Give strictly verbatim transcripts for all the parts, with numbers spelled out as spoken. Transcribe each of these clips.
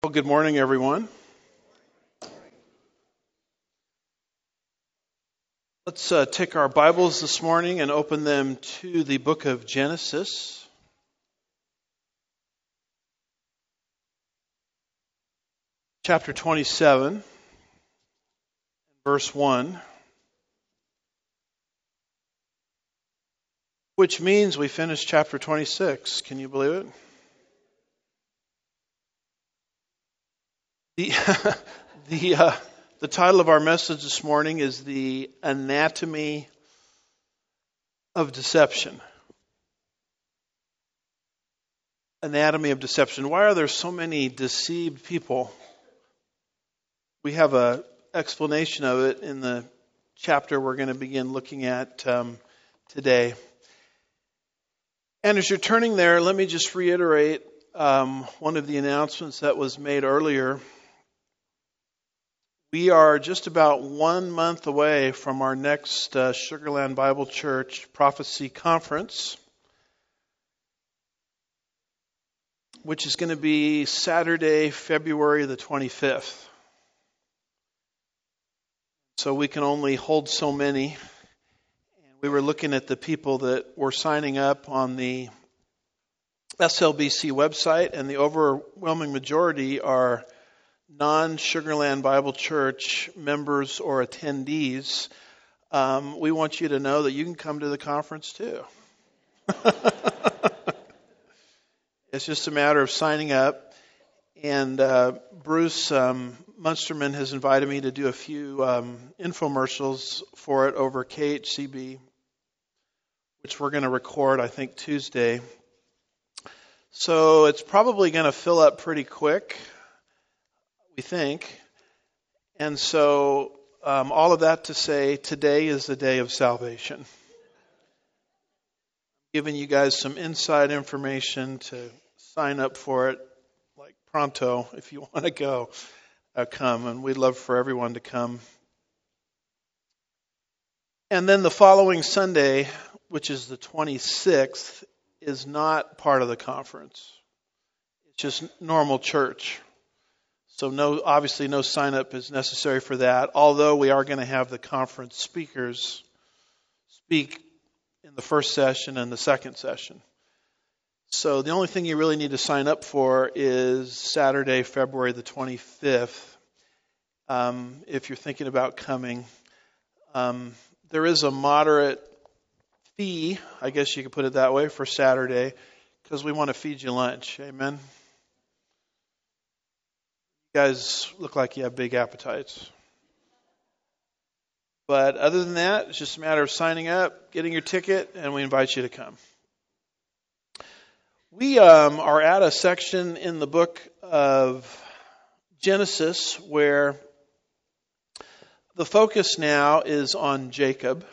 Well, good morning, everyone. Let's uh, take our Bibles this morning and open them to the book of Genesis. Chapter twenty-seven, verse one. Which means we finished chapter twenty-six. Can you believe it? The, the, uh, the title of our message this morning is The Anatomy of Deception. Anatomy of Deception. Why are there so many deceived people? We have an explanation of it in the chapter we're going to begin looking at um, today. And as you're turning there, let me just reiterate um, one of the announcements that was made earlier. We are just about one month away from our next uh, Sugarland Bible Church Prophecy Conference, which is going to be Saturday, February the twenty-fifth. So we can only hold so many. And we were looking at the people that were signing up on the S L B C website, and the overwhelming majority are non-Sugarland Bible Church members or attendees. Um, we want you to know that you can come to the conference too. It's just a matter of signing up. And uh, Bruce um, Munsterman has invited me to do a few um, infomercials for it over K H C B, which we're going to record, I think, Tuesday. So it's probably going to fill up pretty quick, we think. And so um, all of that to say, today is the day of salvation. I'm giving you guys some inside information to sign up for it, like pronto, if you want to go, uh, come. And we'd love for everyone to come. And then the following Sunday, which is the twenty-sixth, is not part of the conference. It's just normal church. So no, obviously no sign up is necessary for that, although we are going to have the conference speakers speak in the first session and the second session. So the only thing you really need to sign up for is Saturday, February the twenty-fifth, um, if you're thinking about coming. Um, there is a moderate fee, I guess you could put it that way, for Saturday, because we want to feed you lunch. Amen? You guys look like you have big appetites. But other than that, it's just a matter of signing up, getting your ticket, and we invite you to come. We um, are at a section in the book of Genesis where the focus now is on Jacob.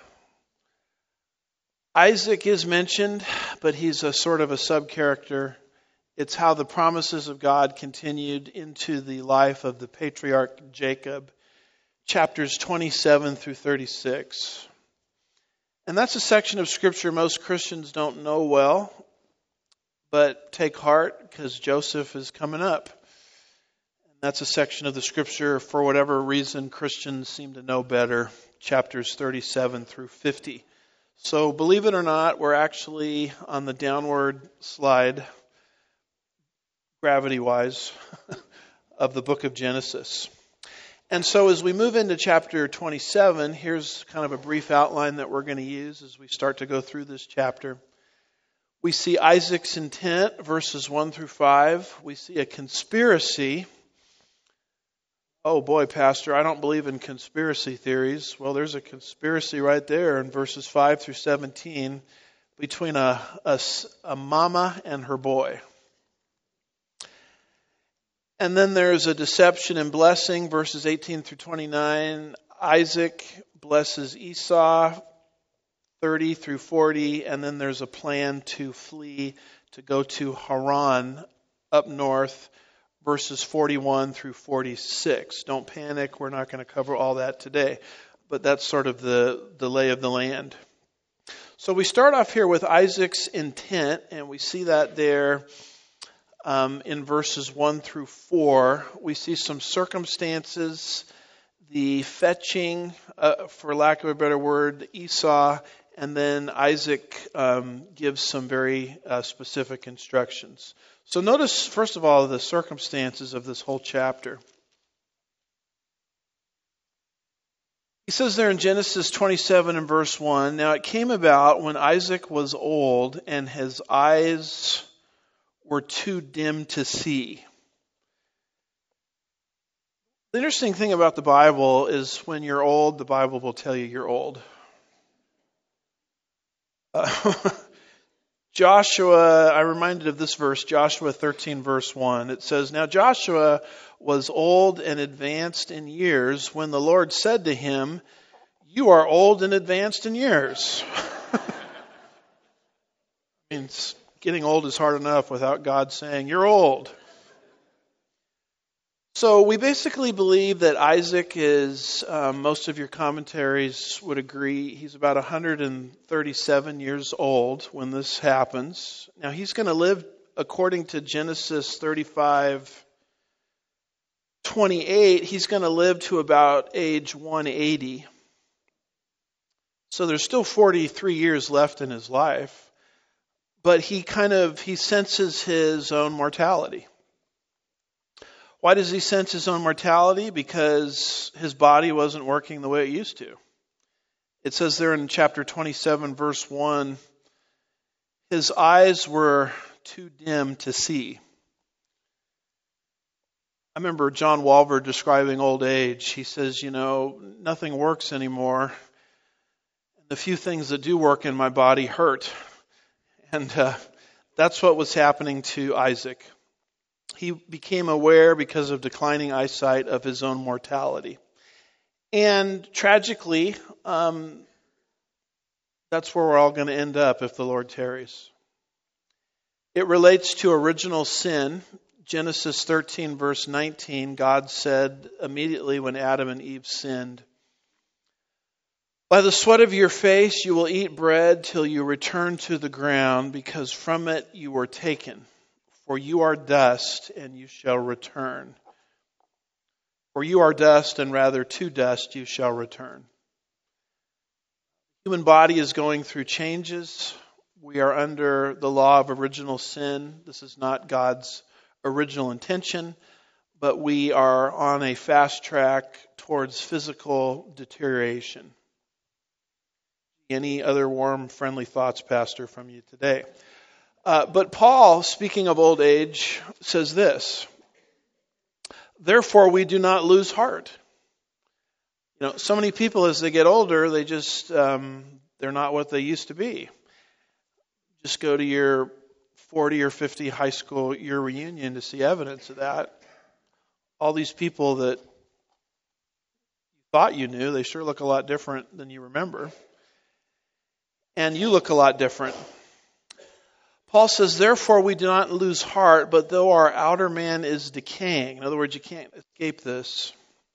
Isaac is mentioned, but he's a sort of a sub-character. It's how the promises of God continued into the life of the patriarch Jacob, chapters twenty-seven through thirty-six. And that's a section of Scripture most Christians don't know well, but take heart because Joseph is coming up. And that's a section of the Scripture, for whatever reason, Christians seem to know better, chapters thirty-seven through fifty. So believe it or not, we're actually on the downward slide, gravity-wise, of the book of Genesis. And so as we move into chapter twenty-seven, here's kind of a brief outline that we're going to use as we start to go through this chapter. We see Isaac's intent, verses one through five. We see a conspiracy. Oh boy, Pastor, I don't believe in conspiracy theories. Well, there's a conspiracy right there in verses five through seventeen between a, a, a mama and her boy. And then there's a deception and blessing, verses eighteen through twenty-nine. Isaac blesses Esau, thirty through forty. And then there's a plan to flee, to go to Haran up north, verses forty-one through forty-six. Don't panic, we're not going to cover all that today. But that's sort of the, the lay of the land. So we start off here with Isaac's intent, and we see that there um, in verses one through four. We see some circumstances, the fetching, uh, for lack of a better word, Esau, and then Isaac um, gives some very uh, specific instructions. So notice, first of all, the circumstances of this whole chapter. He says there in Genesis twenty-seven and verse one, "Now it came about when Isaac was old and his eyes were too dim to see." The interesting thing about the Bible is when you're old, the Bible will tell you you're old. Uh, Joshua, I'm reminded of this verse, Joshua thirteen verse one. It says, "Now Joshua was old and advanced in years when the Lord said to him, 'You are old and advanced in years.'" I mean, getting old is hard enough without God saying, "You're old." So we basically believe that Isaac is, um, most of your commentaries would agree, he's about one hundred thirty-seven years old when this happens. Now he's going to live, according to Genesis thirty-five twenty-eight, he's going to live to about age one hundred eighty. So there's still forty-three years left in his life. But he kind of, he senses his own mortality. Why does he sense his own mortality? Because his body wasn't working the way it used to. It says there in chapter twenty-seven, verse one, his eyes were too dim to see. I remember John Walvoord describing old age. He says, you know, nothing works anymore. The few things that do work in my body hurt. And uh, that's what was happening to Isaac. He became aware, because of declining eyesight, of his own mortality. And tragically, um, that's where we're all going to end up if the Lord tarries. It relates to original sin. Genesis thirteen, verse nineteen, God said immediately when Adam and Eve sinned, "By the sweat of your face you will eat bread till you return to the ground, because from it you were taken. For you are dust, and you shall return. For you are dust, and rather to dust you shall return." The human body is going through changes. We are under the law of original sin. This is not God's original intention, but we are on a fast track towards physical deterioration. Any other warm, friendly thoughts, Pastor, from you today? Uh, but Paul, speaking of old age, says this: "Therefore we do not lose heart." You know, so many people as they get older, they just, um, they're not what they used to be. Just go to your forty or fifty high school year reunion to see evidence of that. All these people that you thought you knew, they sure look a lot different than you remember. And you look a lot different. Paul says, "Therefore we do not lose heart, but though our outer man is decaying," in other words, you can't escape this,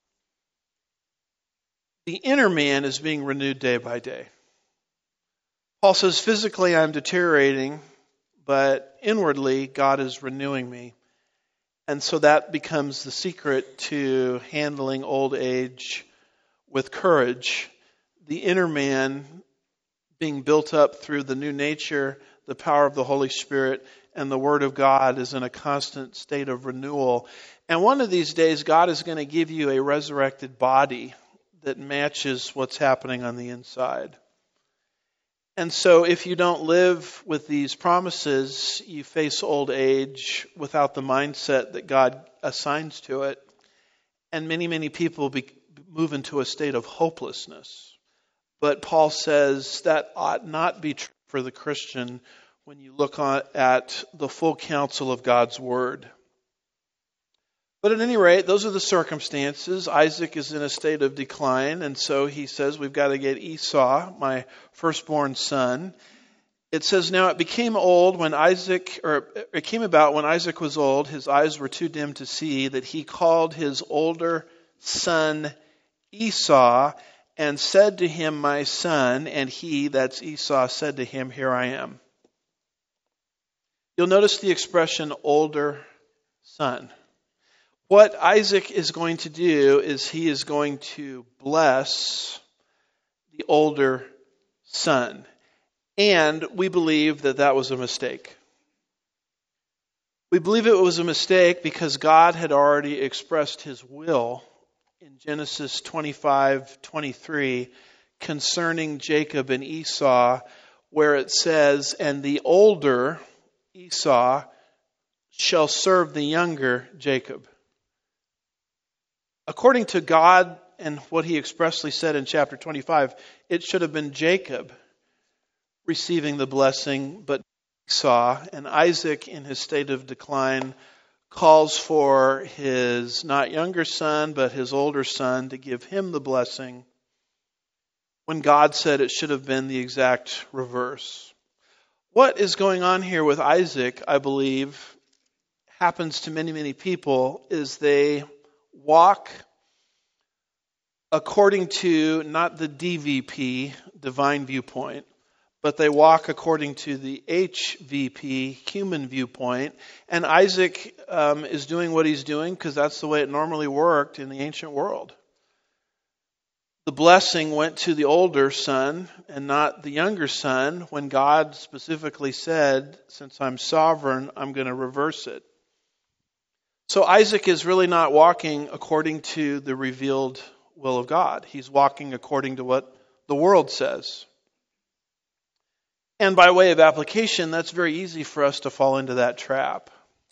"the inner man is being renewed day by day." Paul says, physically I'm deteriorating, but inwardly God is renewing me. And so that becomes the secret to handling old age with courage. The inner man being built up through the new nature, the power of the Holy Spirit, and the Word of God is in a constant state of renewal. And one of these days, God is going to give you a resurrected body that matches what's happening on the inside. And so if you don't live with these promises, you face old age without the mindset that God assigns to it. And many, many people be, move into a state of hopelessness. But Paul says that ought not be true for the Christian when you look at the full counsel of God's Word. But at any rate, those are the circumstances. Isaac is in a state of decline, and so he says, we've got to get Esau, my firstborn son. It says, "Now it became old when Isaac, or it came about when Isaac was old, his eyes were too dim to see, that he called his older son Esau, and said to him, 'My son,' and he," that's Esau, "said to him, 'Here I am.'" You'll notice the expression older son. What Isaac is going to do is he is going to bless the older son. And we believe that that was a mistake. We believe it was a mistake because God had already expressed his will in Genesis twenty-five twenty-three concerning Jacob and Esau, where it says, "And the older Esau shall serve the younger Jacob." According to God and what he expressly said in chapter twenty-five, it should have been Jacob receiving the blessing, but Esau. And Isaac, in his state of decline, calls for his not younger son, but his older son to give him the blessing, when God said it should have been the exact reverse. What is going on here with Isaac, I believe, happens to many, many people, is they walk according to not the D V P, divine viewpoint, but they walk according to the H V P, human viewpoint. And Isaac um, is doing what he's doing because that's the way it normally worked in the ancient world. The blessing went to the older son and not the younger son, when God specifically said, "Since I'm sovereign, I'm going to reverse it." So Isaac is really not walking according to the revealed will of God. He's walking according to what the world says. And by way of application, that's very easy for us to fall into that trap.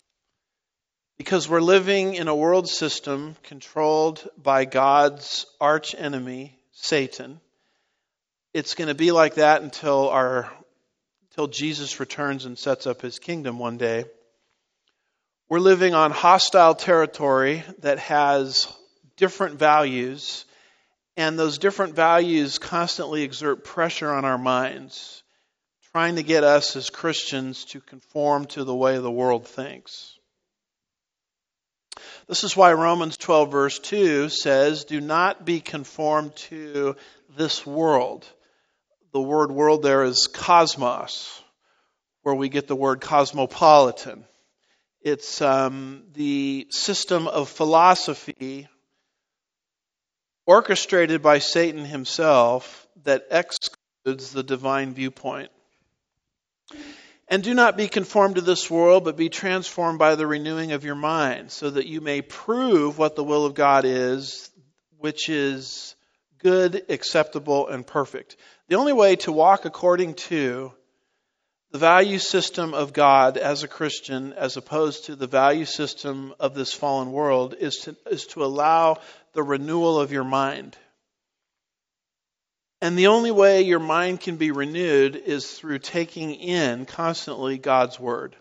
Because we're living in a world system controlled by God's arch enemy, Satan. It's going to be like that until our until Jesus returns and sets up his kingdom one day. We're living on hostile territory that has different values, and those different values constantly exert pressure on our minds, trying to get us as Christians to conform to the way the world thinks. This is why Romans twelve verse two says, "Do not be conformed to this world." The word world there is cosmos, where we get the word cosmopolitan. It's um, the system of philosophy orchestrated by Satan himself that excludes the divine viewpoint. "And do not be conformed to this world, but be transformed by the renewing of your mind, so that you may prove what the will of God is, which is good, acceptable, and perfect." The only way to walk according to the value system of God as a Christian, as opposed to the value system of this fallen world, is to, is to allow the renewal of your mind. And the only way your mind can be renewed is through taking in constantly God's Word.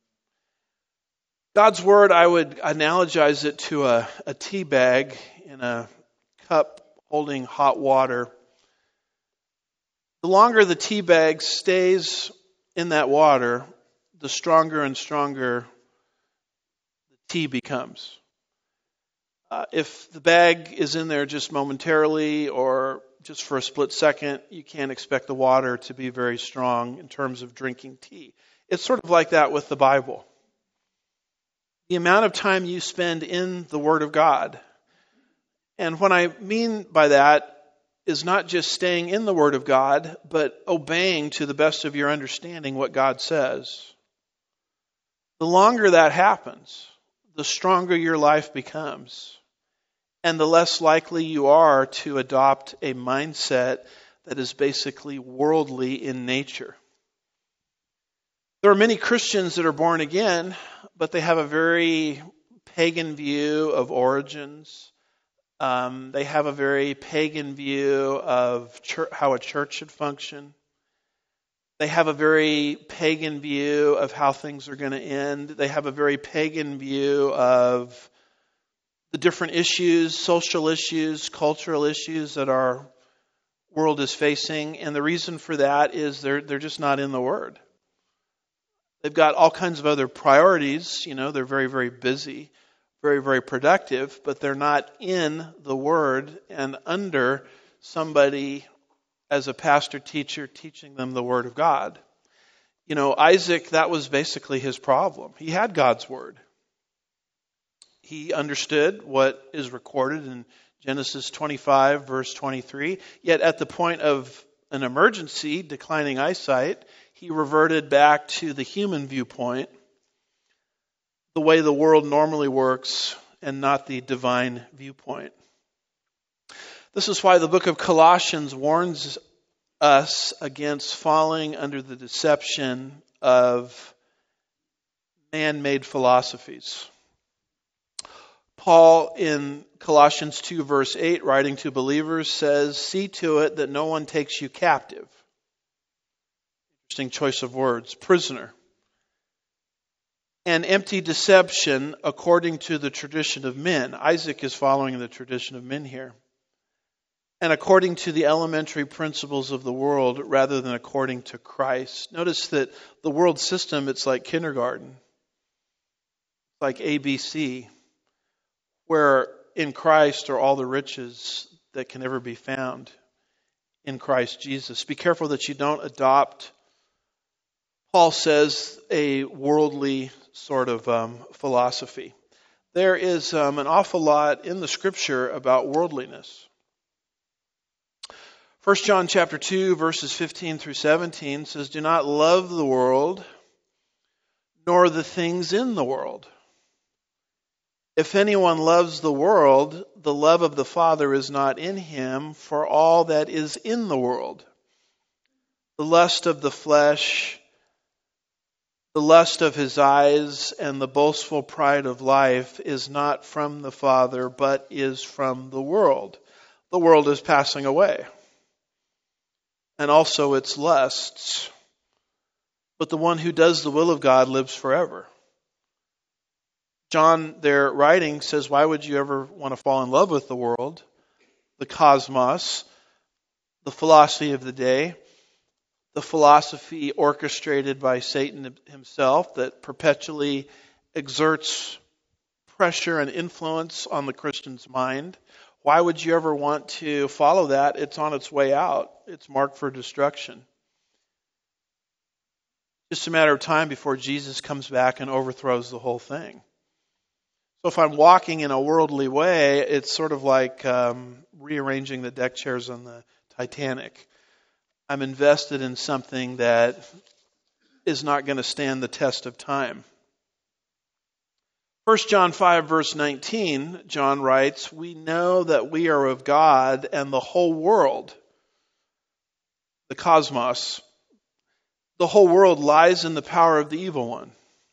God's Word, I would analogize it to a, a tea bag in a cup holding hot water. The longer the tea bag stays in that water, the stronger and stronger the tea becomes. Uh, if the bag is in there just momentarily or just for a split second, you can't expect the water to be very strong in terms of drinking tea. It's sort of like that with the Bible. The amount of time you spend in the Word of God. And what I mean by that is not just staying in the Word of God, but obeying to the best of your understanding what God says. The longer that happens, the stronger your life becomes, and the less likely you are to adopt a mindset that is basically worldly in nature. There are many Christians that are born again, but they have a very pagan view of origins. Um, they have a very pagan view of church, how a church should function. They have a very pagan view of how things are going to end. They have a very pagan view of the different issues, social issues, cultural issues that our world is facing. And the reason for that is they're they're just not in the Word. They've got all kinds of other priorities. You know, they're very, very busy, very, very productive, but they're not in the Word and under somebody as a pastor teacher teaching them the Word of God. You know, Isaac, that was basically his problem. He had God's word. He understood what is recorded in Genesis twenty-five, verse twenty-three. Yet at the point of an emergency, declining eyesight, he reverted back to the human viewpoint, the way the world normally works, and not the divine viewpoint. This is why the book of Colossians warns us against falling under the deception of man-made philosophies. Paul in Colossians two verse eight, writing to believers, says, "See to it that no one takes you captive." Interesting choice of words. Prisoner. And empty deception according to the tradition of men. Isaac is following the tradition of men here. And according to the elementary principles of the world rather than according to Christ. Notice that the world system, it's like kindergarten. Like A B C. Where in Christ are all the riches that can ever be found in Christ Jesus. Be careful that you don't adopt, Paul says, a worldly sort of um, philosophy. There is um, an awful lot in the Scripture about worldliness. First John chapter two, verses fifteen through seventeen says, "Do not love the world, nor the things in the world. If anyone loves the world, the love of the Father is not in him, for all that is in the world, the lust of the flesh, the lust of his eyes, and the boastful pride of life is not from the Father, but is from the world. The world is passing away, and also its lusts. But the one who does the will of God lives forever." John, there writing, says, why would you ever want to fall in love with the world, the cosmos, the philosophy of the day, the philosophy orchestrated by Satan himself that perpetually exerts pressure and influence on the Christian's mind? Why would you ever want to follow that? It's on its way out. It's marked for destruction. Just a matter of time before Jesus comes back and overthrows the whole thing. So if I'm walking in a worldly way, it's sort of like um, rearranging the deck chairs on the Titanic. I'm invested in something that is not going to stand the test of time. First John five, verse nineteen, John writes, "We know that we are of God, and the whole world," the cosmos, "the whole world lies in the power of the evil one."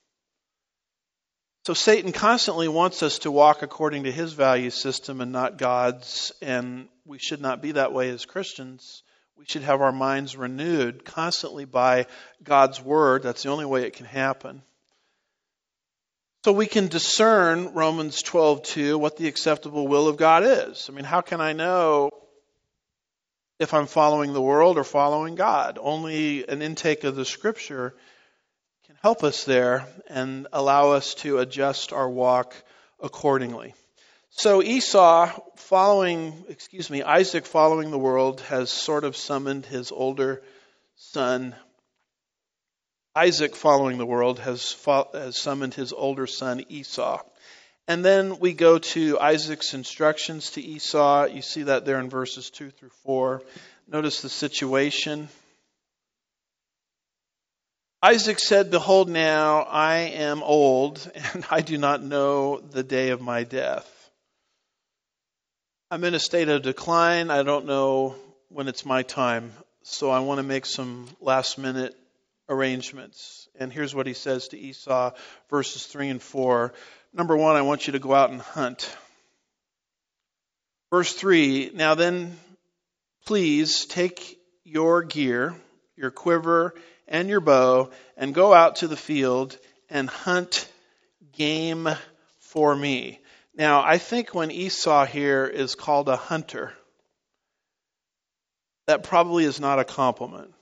So Satan constantly wants us to walk according to his value system and not God's, and we should not be that way as Christians. We should have our minds renewed constantly by God's word. That's the only way it can happen. So we can discern, Romans twelve two, what the acceptable will of God is. I mean, how can I know if I'm following the world or following God? Only an intake of the Scripture can help us there and allow us to adjust our walk accordingly. So Esau following, excuse me, Isaac following the world has sort of summoned his older son. Isaac following the world has, fo- has summoned his older son Esau. And then we go to Isaac's instructions to Esau. You see that there in verses two through four. Notice the situation. Isaac said, "Behold, now I am old, and I do not know the day of my death. I'm in a state of decline. I don't know when it's my time, so I want to make some last-minute arrangements." And here's what he says to Esau, verses three and four. Number one, I want you to go out and hunt. Verse three, "Now then, please take your gear, your quiver, and your bow, and go out to the field and hunt game for me." Now, I think when Esau here is called a hunter, that probably is not a compliment.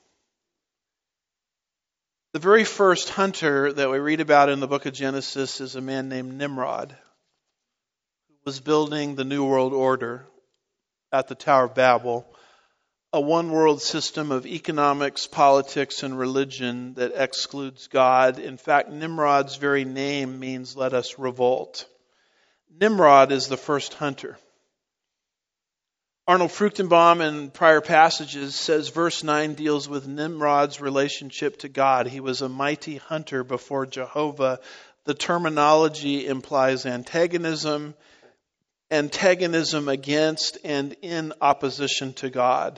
The very first hunter that we read about in the book of Genesis is a man named Nimrod, who was building the New World Order at the Tower of Babel a one-world system of economics, politics, and religion that excludes God. In fact, Nimrod's very name means let us revolt. Nimrod is the first hunter. Arnold Fruchtenbaum in prior passages says verse nine deals with Nimrod's relationship to God. He was a mighty hunter before Jehovah. The terminology implies antagonism, antagonism against and in opposition to God.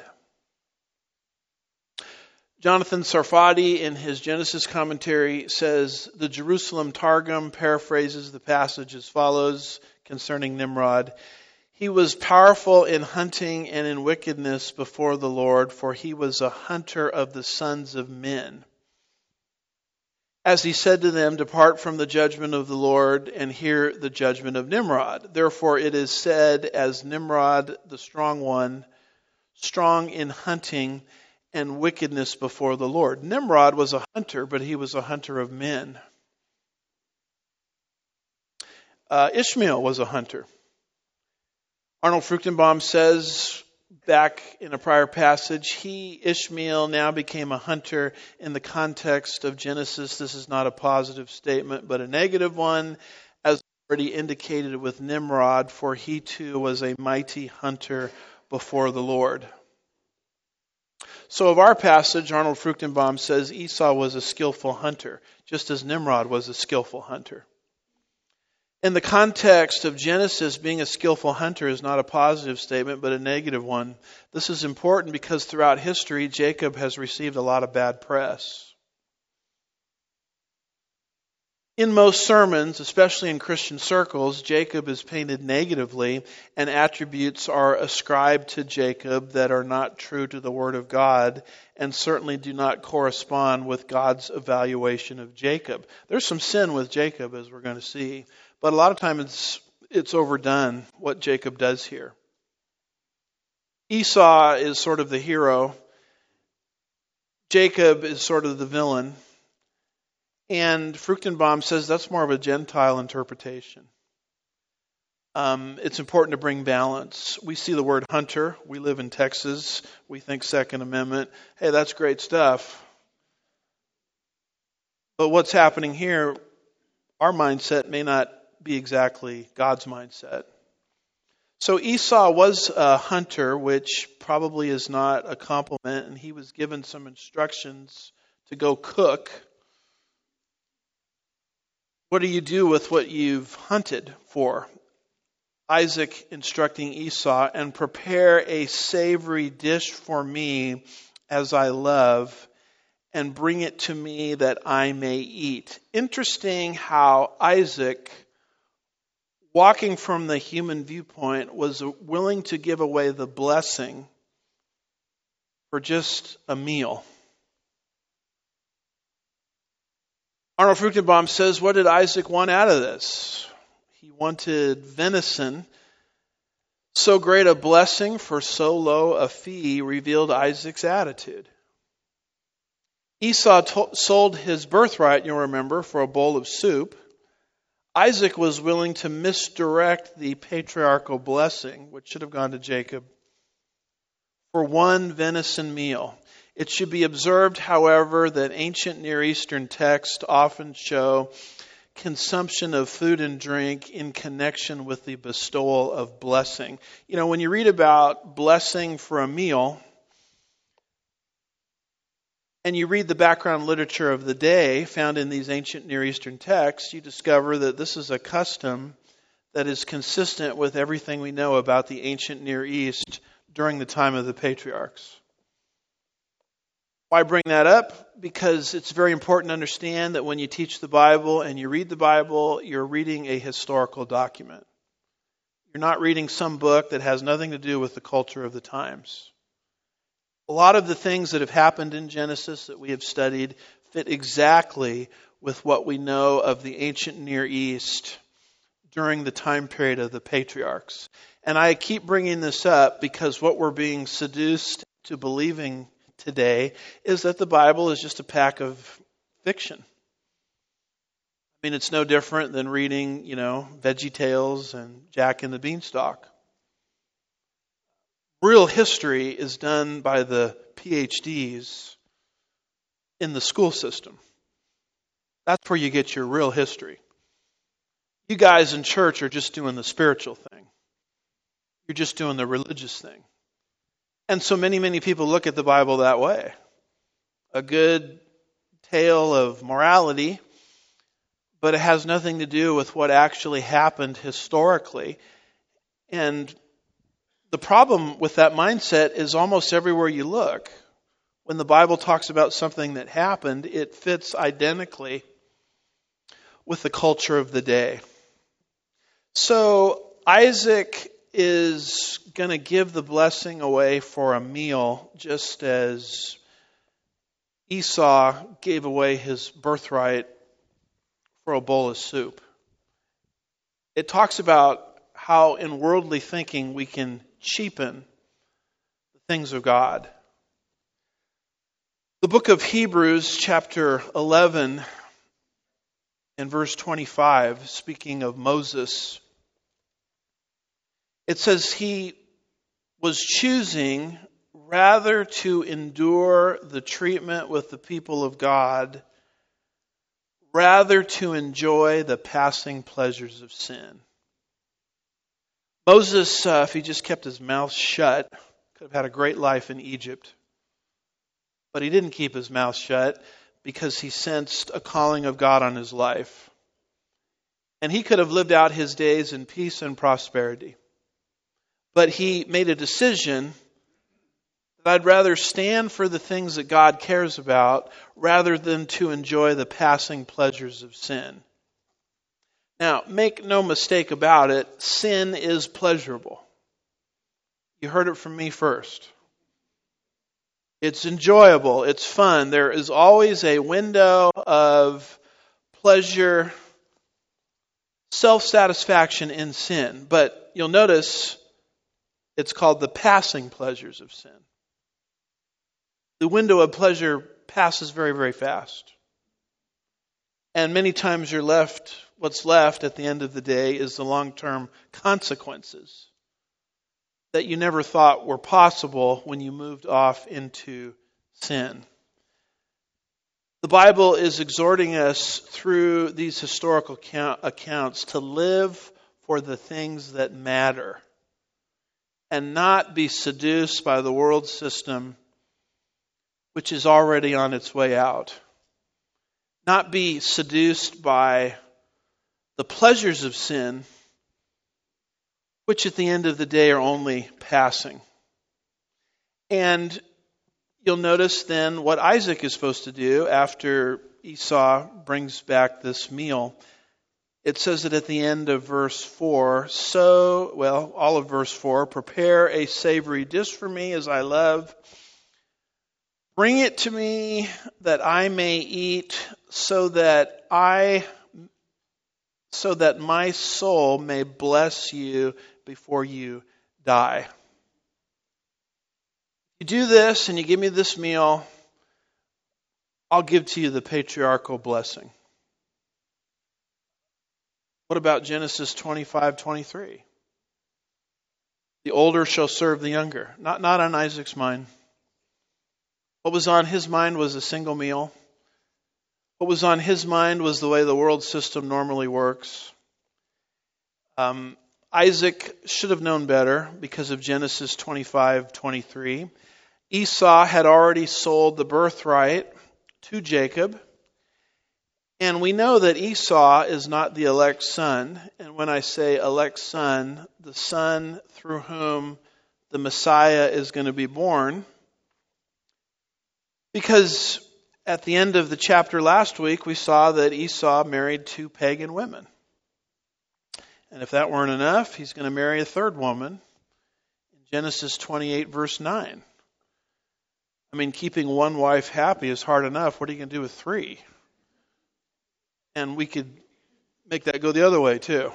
Jonathan Sarfati in his Genesis commentary says the Jerusalem Targum paraphrases the passage as follows concerning Nimrod. He was powerful in hunting and in wickedness before the Lord, for he was a hunter of the sons of men. As he said to them, depart from the judgment of the Lord and hear the judgment of Nimrod. Therefore it is said, as Nimrod, the strong one, strong in hunting and wickedness before the Lord. Nimrod was a hunter, but he was a hunter of men. Uh, Ishmael was a hunter. Arnold Fruchtenbaum says back in a prior passage, he, Ishmael, now became a hunter in the context of Genesis. This is not a positive statement, but a negative one, as already indicated with Nimrod, for he too was a mighty hunter before the Lord. So of our passage, Arnold Fruchtenbaum says Esau was a skillful hunter, just as Nimrod was a skillful hunter. In the context of Genesis, being a skillful hunter is not a positive statement, but a negative one. This is important because throughout history, Jacob has received a lot of bad press. In most sermons, especially in Christian circles, Jacob is painted negatively, and attributes are ascribed to Jacob that are not true to the Word of God, and certainly do not correspond with God's evaluation of Jacob. There's some sin with Jacob, as we're going to see, but a lot of times it's, it's overdone, what Jacob does here. Esau is sort of the hero. Jacob is sort of the villain. And Fruchtenbaum says that's more of a Gentile interpretation. Um, it's important to bring balance. We see the word hunter. We live in Texas. We think Second Amendment. Hey, that's great stuff. But what's happening here, our mindset may not be exactly God's mindset. So Esau was a hunter, which probably is not a compliment, and he was given some instructions to go cook. What do you do with what you've hunted for? Isaac instructing Esau, and prepare a savory dish for me as I love, and bring it to me that I may eat. Interesting how Isaac, walking from the human viewpoint, was willing to give away the blessing for just a meal. Arnold Fruchtenbaum says, what did Isaac want out of this? He wanted venison. So great a blessing for so low a fee revealed Isaac's attitude. Esau to- sold his birthright, you'll remember, for a bowl of soup. Isaac was willing to misdirect the patriarchal blessing, which should have gone to Jacob, for one venison meal. It should be observed, however, that ancient Near Eastern texts often show consumption of food and drink in connection with the bestowal of blessing. You know, when you read about blessing for a meal, and you read the background literature of the day found in these ancient Near Eastern texts, you discover that this is a custom that is consistent with everything we know about the ancient Near East during the time of the patriarchs. Why bring that up? Because it's very important to understand that when you teach the Bible and you read the Bible, you're reading a historical document. You're not reading some book that has nothing to do with the culture of the times. A lot of the things that have happened in Genesis that we have studied fit exactly with what we know of the ancient Near East during the time period of the patriarchs. And I keep bringing this up because what we're being seduced to believing today is that the Bible is just a pack of fiction. I mean, it's no different than reading, you know, Veggie Tales and Jack and the Beanstalk. Real history is done by the P H Ds in the school system. That's where you get your real history. You guys in church are just doing the spiritual thing. You're just doing the religious thing. And so many, many people look at the Bible that way. A good tale of morality, but it has nothing to do with what actually happened historically. And the problem with that mindset is almost everywhere you look. When the Bible talks about something that happened, it fits identically with the culture of the day. So Isaac is going to give the blessing away for a meal, just as Esau gave away his birthright for a bowl of soup. It talks about how in worldly thinking we can cheapen the things of God. The book of Hebrews, chapter eleven, and verse twenty-five, speaking of Moses, it says he was choosing rather to endure the treatment with the people of God, rather to enjoy the passing pleasures of sin. Moses, uh, if he just kept his mouth shut, could have had a great life in Egypt. But he didn't keep his mouth shut because he sensed a calling of God on his life. And he could have lived out his days in peace and prosperity. But he made a decision that I'd rather stand for the things that God cares about rather than to enjoy the passing pleasures of sin. Now, make no mistake about it, sin is pleasurable. You heard it from me first. It's enjoyable. It's fun. There is always a window of pleasure, self-satisfaction in sin. But you'll notice it's called the passing pleasures of sin. The window of pleasure passes very, very fast. And many times you're left, what's left at the end of the day is the long-term consequences that you never thought were possible when you moved off into sin. The Bible is exhorting us through these historical accounts to live for the things that matter and not be seduced by the world system, which is already on its way out. Not be seduced by the pleasures of sin, which at the end of the day are only passing. And you'll notice then what Isaac is supposed to do after Esau brings back this meal. It says that at the end of verse four, so, well, all of verse four, prepare a savory dish for me as I love. Bring it to me that I may eat, so that I, so that my soul may bless you before you die. You do this and you give me this meal, I'll give to you the patriarchal blessing. What about Genesis twenty-five twenty-three? The older shall serve the younger. Not, not on Isaac's mind. What was on his mind was a single meal. What was on his mind was the way the world system normally works. Um, Isaac should have known better because of Genesis twenty-five twenty-three. Esau had already sold the birthright to Jacob. And we know that Esau is not the elect son. And when I say elect son, the son through whom the Messiah is going to be born. Because at the end of the chapter last week, we saw that Esau married two pagan women. And if that weren't enough, he's going to marry a third woman in Genesis twenty-eight, verse nine. I mean, keeping one wife happy is hard enough. What are you going to do with three? And we could make that go the other way, too.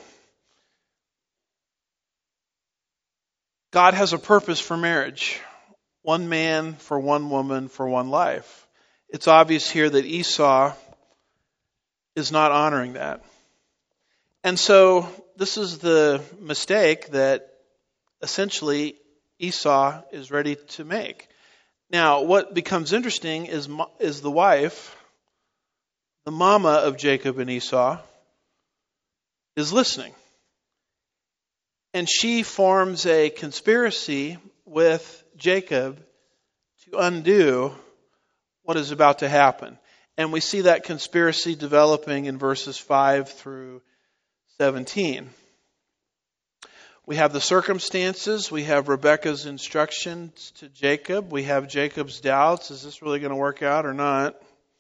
God has a purpose for marriage. One man for one woman for one life. It's obvious here that Esau is not honoring that. And so this is the mistake that essentially Esau is ready to make. Now, what becomes interesting is, is the wife, the mama of Jacob and Esau, is listening. And she forms a conspiracy with Jacob to undo what is about to happen. And we see that conspiracy developing in verses five through seventeen. We have the circumstances. We have Rebekah's instructions to Jacob. We have Jacob's doubts. Is this really going to work out or not?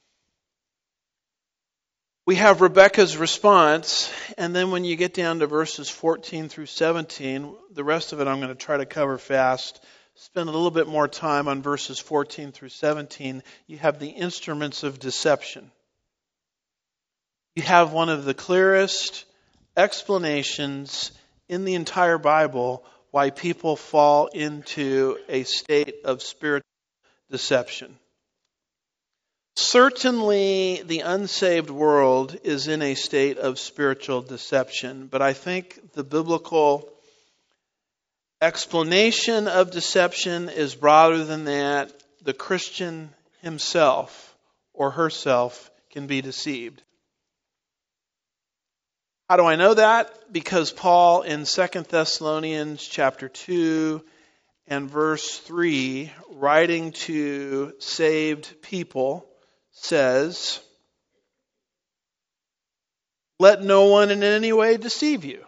We have Rebekah's response. And then when you get down to verses fourteen through seventeen, the rest of it I'm going to try to cover fast. Spend a little bit more time on verses fourteen through seventeen. You have the instruments of deception. You have one of the clearest explanations in the entire Bible why people fall into a state of spiritual deception. Certainly, the unsaved world is in a state of spiritual deception, but I think the biblical explanation of deception is broader than that. The Christian himself or herself can be deceived. How do I know that? Because Paul in Second Thessalonians chapter two and verse three, writing to saved people, says, "Let no one in any way deceive you."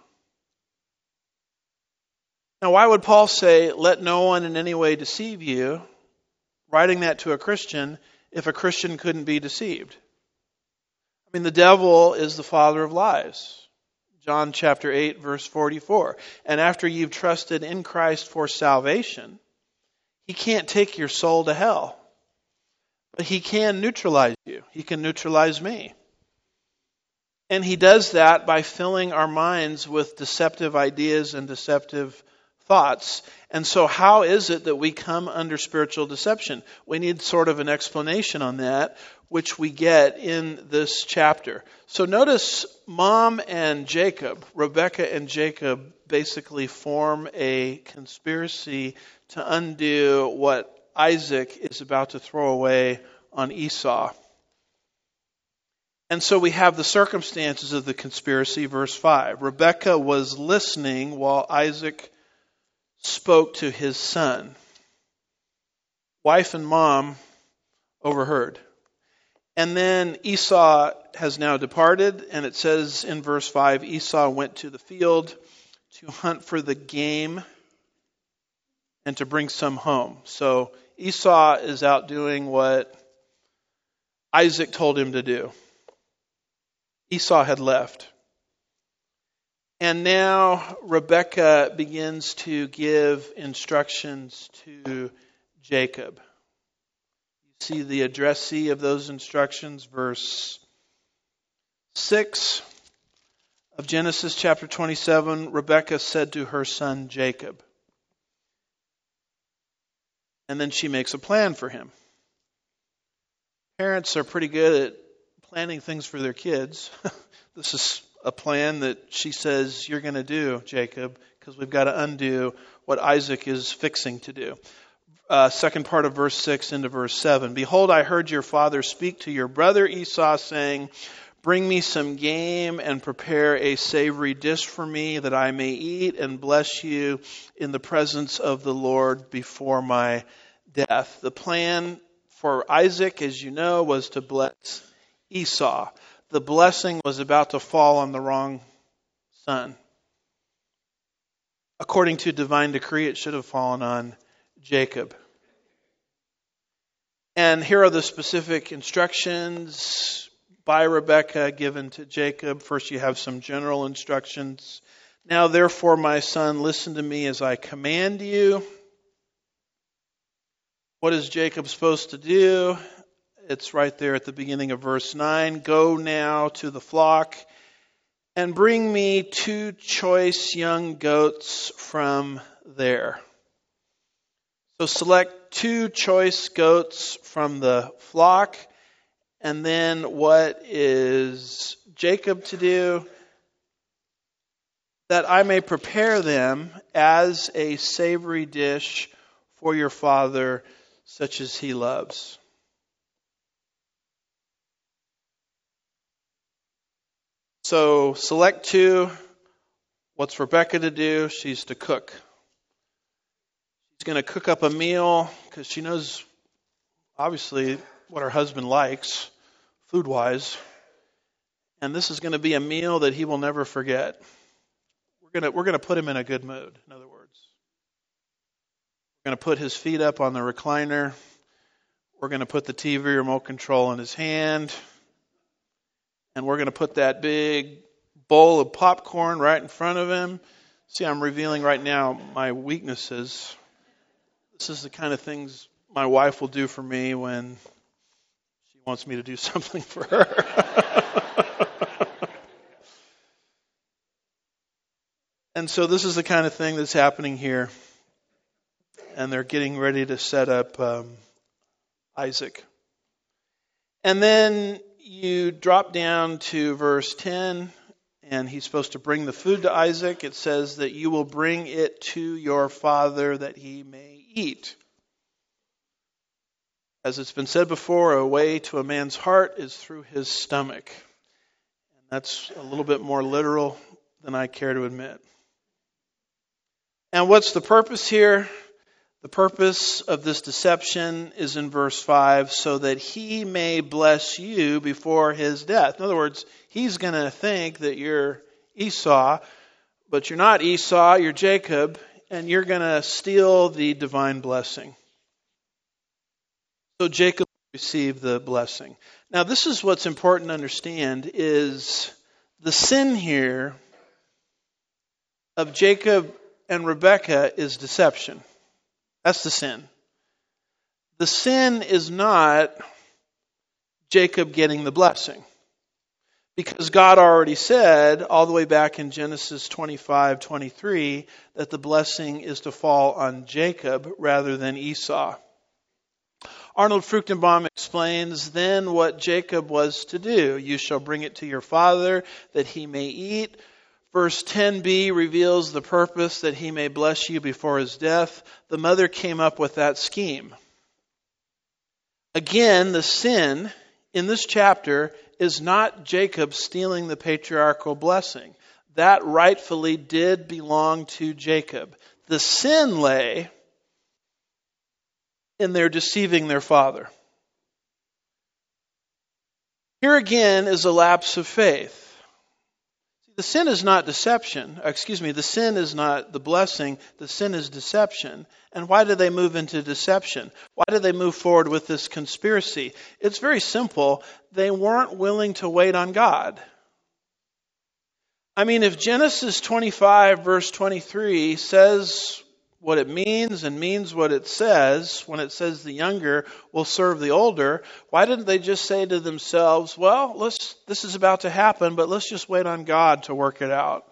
Now, why would Paul say, "Let no one in any way deceive you," writing that to a Christian, if a Christian couldn't be deceived? I mean, the devil is the father of lies. John chapter eight, verse forty-four. And after you've trusted in Christ for salvation, he can't take your soul to hell. But he can neutralize you. He can neutralize me. And he does that by filling our minds with deceptive ideas and deceptive thoughts. And so how is it that we come under spiritual deception? We need sort of an explanation on that, which we get in this chapter. So notice Mom and Jacob, Rebekah and Jacob, basically form a conspiracy to undo what Isaac is about to throw away on Esau. And so we have the circumstances of the conspiracy, verse five. Rebekah was listening while Isaac spoke to his son. Wife and mom overheard. And then Esau has now departed, and it says in verse five, Esau went to the field to hunt for the game and to bring some home. So Esau is out doing what Isaac told him to do. Esau had left. And now Rebekah begins to give instructions to Jacob. You see the addressee of those instructions, verse six of Genesis chapter twenty-seven. Rebekah said to her son Jacob. And then she makes a plan for him. Parents are pretty good at planning things for their kids. This is a plan that she says, "You're going to do, Jacob, because we've got to undo what Isaac is fixing to do." Uh, second part of verse six into verse seven. "Behold, I heard your father speak to your brother Esau, saying, 'Bring me some game and prepare a savory dish for me, that I may eat and bless you in the presence of the Lord before my death.'" The plan for Isaac, as you know, was to bless Esau. The blessing was about to fall on the wrong son. According to divine decree, it should have fallen on Jacob. And here are the specific instructions by Rebekah given to Jacob. First, you have some general instructions. "Now, therefore, my son, listen to me as I command you." What is Jacob supposed to do? It's right there at the beginning of verse nine. "Go now to the flock and bring me two choice young goats from there." So select two choice goats from the flock. And then what is Jacob to do? that I may prepare them as a savory dish for your Father, such as he loves. So, select two. What's Rebecca to do? She's to cook. She's going to cook up a meal because she knows, obviously, what her husband likes, food-wise. And this is going to be a meal that he will never forget. We're going to, we're going to put him in a good mood, in other words. We're going to put his feet up on the recliner. We're going to put the T V remote control in his hand. And we're going to put that big bowl of popcorn right in front of him. See, I'm revealing right now my weaknesses. This is the kind of things my wife will do for me when she wants me to do something for her. And so this is the kind of thing that's happening here. And they're getting ready to set up um, Isaac. And then you drop down to verse ten, and he's supposed to bring the food to Isaac. It says that you will bring it to your father that he may eat. As it's been said before, a way to a man's heart is through his stomach. And that's a little bit more literal than I care to admit. And what's the purpose here? The purpose of this deception is in verse five, so that he may bless you before his death. In other words, he's going to think that you're Esau, but you're not Esau, you're Jacob, and you're going to steal the divine blessing. So Jacob received the blessing. Now, this is what's important to understand, is the sin here of Jacob and Rebekah is deception. That's the sin. The sin is not Jacob getting the blessing. Because God already said, all the way back in Genesis twenty-five twenty-three, that the blessing is to fall on Jacob rather than Esau. Arnold Fruchtenbaum explains then what Jacob was to do. You shall bring it to your father that he may eat. Verse ten b reveals the purpose that he may bless you before his death. The mother came up with that scheme. Again, the sin in this chapter is not Jacob stealing the patriarchal blessing. That rightfully did belong to Jacob. The sin lay in their deceiving their father. Here again is a lapse of faith. The sin is not deception. Excuse me, the sin is not the blessing. The sin is deception. And why did they move into deception? Why did they move forward with this conspiracy? It's very simple. They weren't willing to wait on God. I mean, if Genesis twenty-five verse twenty-three says what it means and means what it says, when it says the younger will serve the older, why didn't they just say to themselves, well, let's this is about to happen, but let's just wait on God to work it out?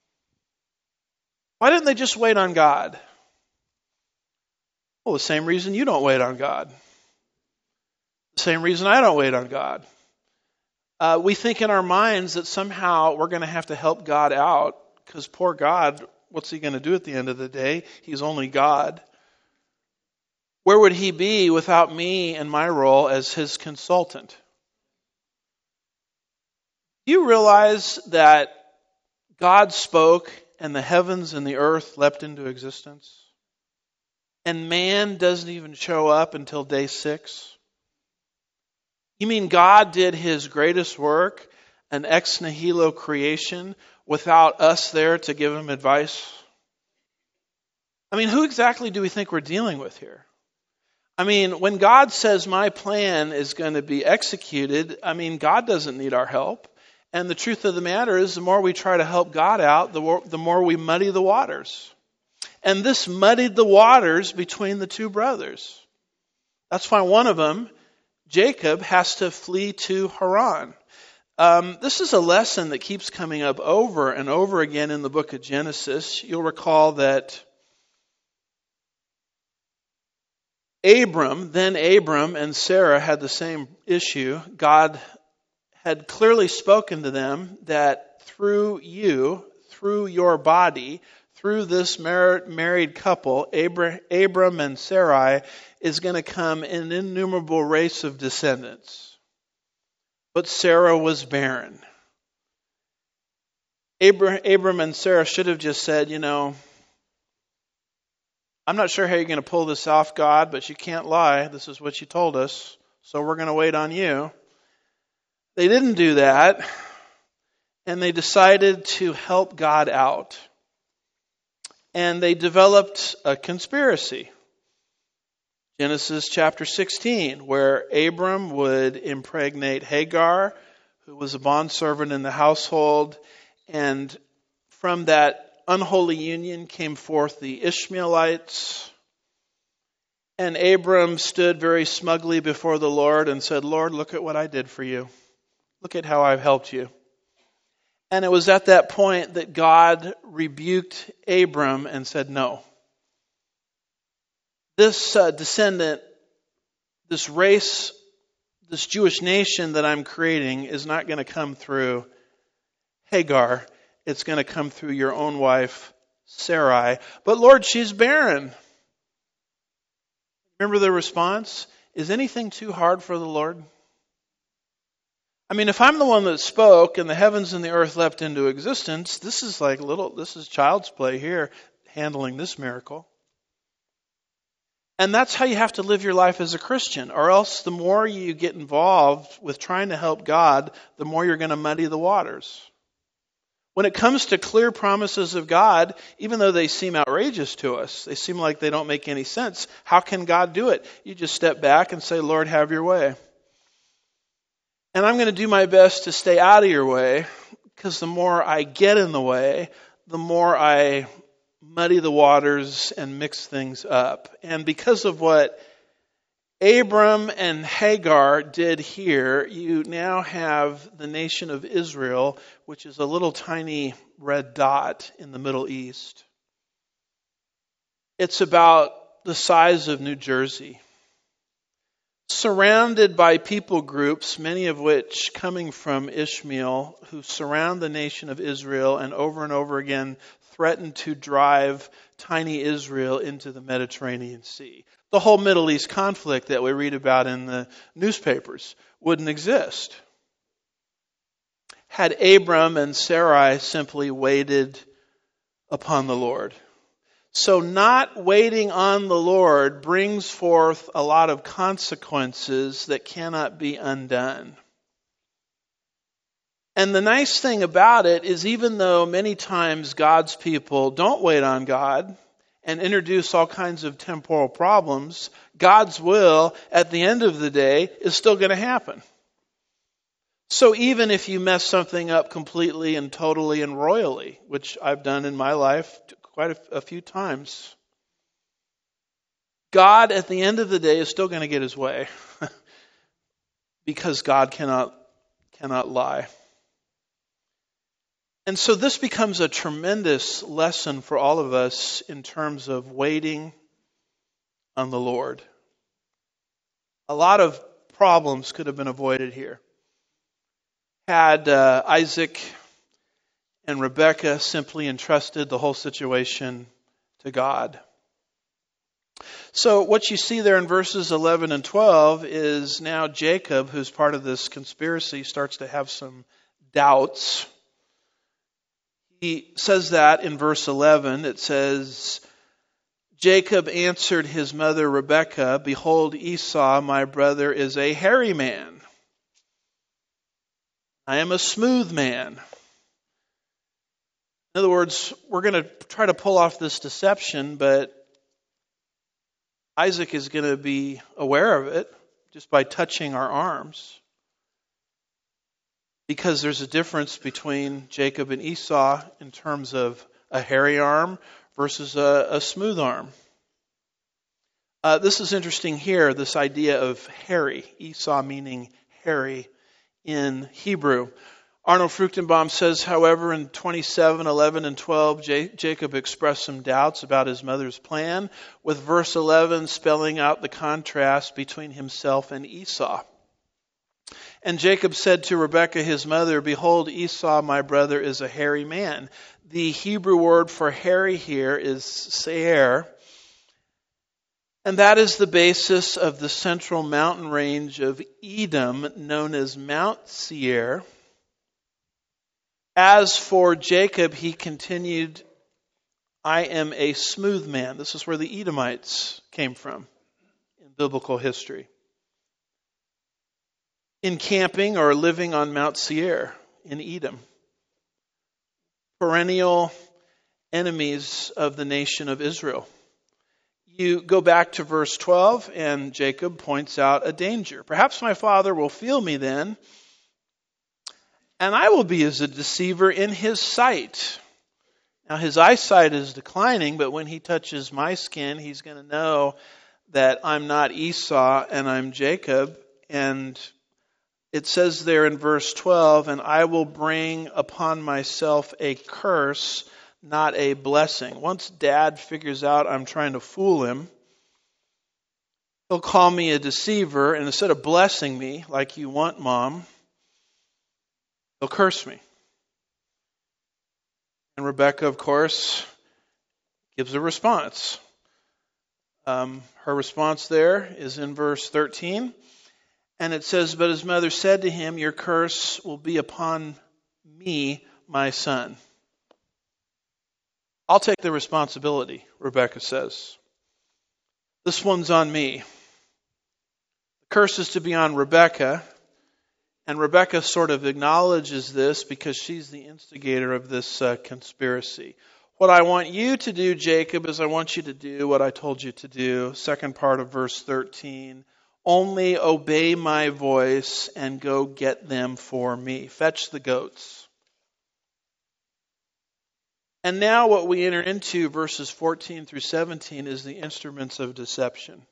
Why didn't they just wait on God? Well, the same reason you don't wait on God. The same reason I don't wait on God. Uh, we think in our minds that somehow we're going to have to help God out because poor God, what's he going to do at the end of the day? He's only God. Where would he be without me and my role as his consultant? Do you realize that God spoke and the heavens and the earth leapt into existence? And man doesn't even show up until day six? You mean God did his greatest work, an ex nihilo creation, without us there to give him advice? I mean, who exactly do we think we're dealing with here? I mean, when God says my plan is going to be executed, I mean, God doesn't need our help. And the truth of the matter is, the more we try to help God out, the more, the more we muddy the waters. And this muddied the waters between the two brothers. That's why one of them, Jacob, has to flee to Haran. Um, this is a lesson that keeps coming up over and over again in the book of Genesis. You'll recall that Abram, then Abram and Sarah had the same issue. God had clearly spoken to them that through you, through your body, through this mar- married couple, Abra- Abram and Sarai, is going to come an innumerable race of descendants. But Sarah was barren. Abra- Abram and Sarah should have just said, you know, I'm not sure how you're going to pull this off, God, but you can't lie. This is what you told us, so we're going to wait on you. They didn't do that, and they decided to help God out. And they developed a conspiracy. Genesis chapter sixteen, where Abram would impregnate Hagar, who was a bondservant in the household, and from that unholy union came forth the Ishmaelites. And Abram stood very smugly before the Lord and said, Lord, look at what I did for you. Look at how I've helped you. And it was at that point that God rebuked Abram and said, no. This uh, descendant, this race, this Jewish nation that I'm creating is not going to come through Hagar. It's going to come through your own wife, Sarai. But Lord, she's barren. Remember the response? Is anything too hard for the Lord? I mean, if I'm the one that spoke and the heavens and the earth leapt into existence, this is like little, this is child's play here, handling this miracle. And that's how you have to live your life as a Christian, or else the more you get involved with trying to help God, the more you're going to muddy the waters. When it comes to clear promises of God, even though they seem outrageous to us, they seem like they don't make any sense, how can God do it? You just step back and say, Lord, have your way. And I'm going to do my best to stay out of your way, because the more I get in the way, the more I muddy the waters and mix things up. And because of what Abram and Hagar did here, you now have the nation of Israel, which is a little tiny red dot in the Middle East. It's about the size of New Jersey, surrounded by people groups, many of which coming from Ishmael, who surround the nation of Israel and over and over again threaten to drive tiny Israel into the Mediterranean Sea. The whole Middle East conflict that we read about in the newspapers wouldn't exist had Abram and Sarai simply waited upon the Lord. So not waiting on the Lord brings forth a lot of consequences that cannot be undone. And the nice thing about it is, even though many times God's people don't wait on God and introduce all kinds of temporal problems, God's will at the end of the day is still going to happen. So even if you mess something up completely and totally and royally, which I've done in my life quite a, a few times, God at the end of the day is still going to get his way because God cannot cannot lie. And so this becomes a tremendous lesson for all of us in terms of waiting on the Lord. A lot of problems could have been avoided here had uh, Isaac and Rebekah simply entrusted the whole situation to God. So what you see there in verses eleven and twelve is now Jacob, who's part of this conspiracy, starts to have some doubts. He says that in verse eleven. It says, Jacob answered his mother Rebekah, behold, Esau, my brother, is a hairy man. I am a smooth man. In other words, we're going to try to pull off this deception, but Isaac is going to be aware of it just by touching our arms. Because there's a difference between Jacob and Esau in terms of a hairy arm versus a, a smooth arm. Uh, this is interesting here, this idea of hairy, Esau meaning hairy in Hebrew. Arnold Fruchtenbaum says, however, in twenty-seven, eleven, and twelve, J- Jacob expressed some doubts about his mother's plan, with verse eleven spelling out the contrast between himself and Esau. And Jacob said to Rebekah his mother, "Behold, Esau my brother is a hairy man." The Hebrew word for hairy here is seir, and that is the basis of the central mountain range of Edom, known as Mount Seir. As for Jacob, he continued, "I am a smooth man." This is where the Edomites came from in biblical history. Encamping or living on Mount Seir in Edom. Perennial enemies of the nation of Israel. You go back to verse twelve, and Jacob points out a danger. "Perhaps my father will feel me then, and I will be as a deceiver in his sight." Now his eyesight is declining, but when he touches my skin, he's going to know that I'm not Esau and I'm Jacob. And it says there in verse twelve, "And I will bring upon myself a curse, not a blessing." Once Dad figures out I'm trying to fool him, he'll call me a deceiver, and instead of blessing me like you want, Mom, he'll curse me. And Rebekah, of course, gives a response. Um, her response there is in verse thirteen. And it says, "But his mother said to him, 'Your curse will be upon me, my son.'" "I'll take the responsibility," Rebekah says. "This one's on me." The curse is to be on Rebekah, and Rebekah sort of acknowledges this because she's the instigator of this uh, conspiracy. "What I want you to do, Jacob, is I want you to do what I told you to do." Second part of verse thirteen. "Only obey my voice and go get them for me. Fetch the goats." And now what we enter into, verses fourteen through seventeen, is the instruments of deception.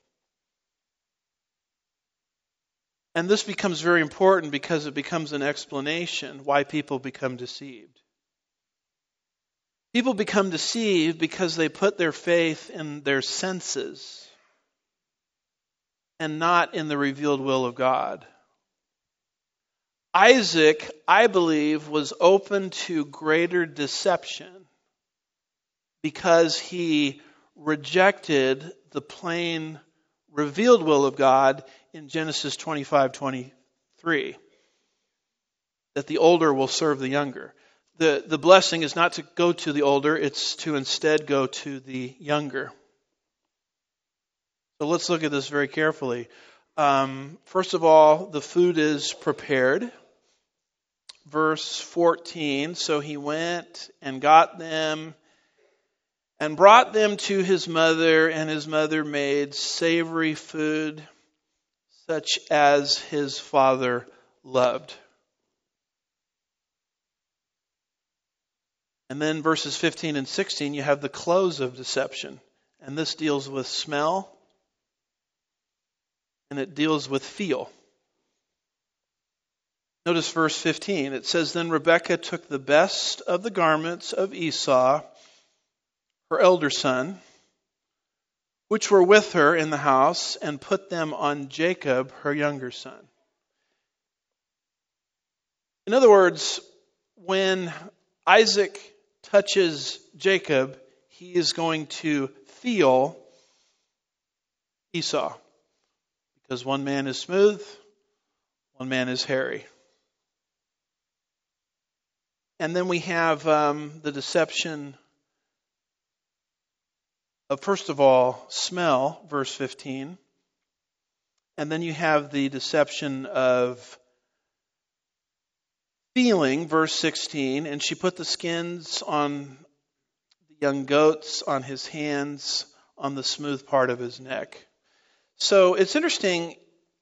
And this becomes very important because it becomes an explanation why people become deceived. People become deceived because they put their faith in their senses and not in the revealed will of God. Isaac, I believe, was open to greater deception because he rejected the plain revealed will of God in Genesis twenty-five twenty-three, that the older will serve the younger. The, the blessing is not to go to the older, it's to instead go to the younger. So let's look at this very carefully. Um, first of all, the food is prepared. Verse fourteen, "So he went and got them and brought them to his mother, and his mother made savory food such as his father loved." And then verses fifteen and sixteen, you have the close of deception. And this deals with smell, and it deals with feel. Notice verse fifteen. It says, "Then Rebekah took the best of the garments of Esau, her elder son, which were with her in the house, and put them on Jacob, her younger son." In other words, when Isaac touches Jacob, he is going to feel Esau. Because one man is smooth, one man is hairy. And then we have um, the deception of, first of all, smell, verse fifteen. And then you have the deception of feeling, verse sixteen. "And she put the skins on the young goats, on his hands, on the smooth part of his neck." So it's interesting.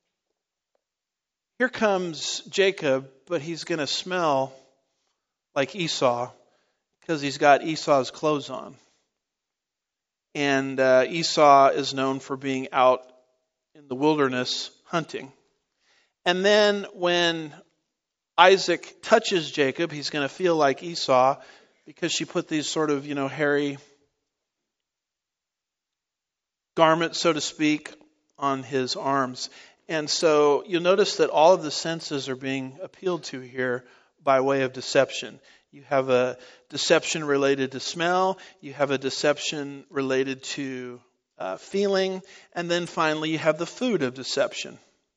Here comes Jacob, but he's going to smell like Esau because he's got Esau's clothes on. And uh, Esau is known for being out in the wilderness hunting. And then when Isaac touches Jacob, he's going to feel like Esau because she put these sort of, you know, hairy garments, so to speak, on his arms. And so you'll notice that all of the senses are being appealed to here by way of deception. You have a deception related to smell, you have a deception related to uh, feeling, and then finally you have the food of deception.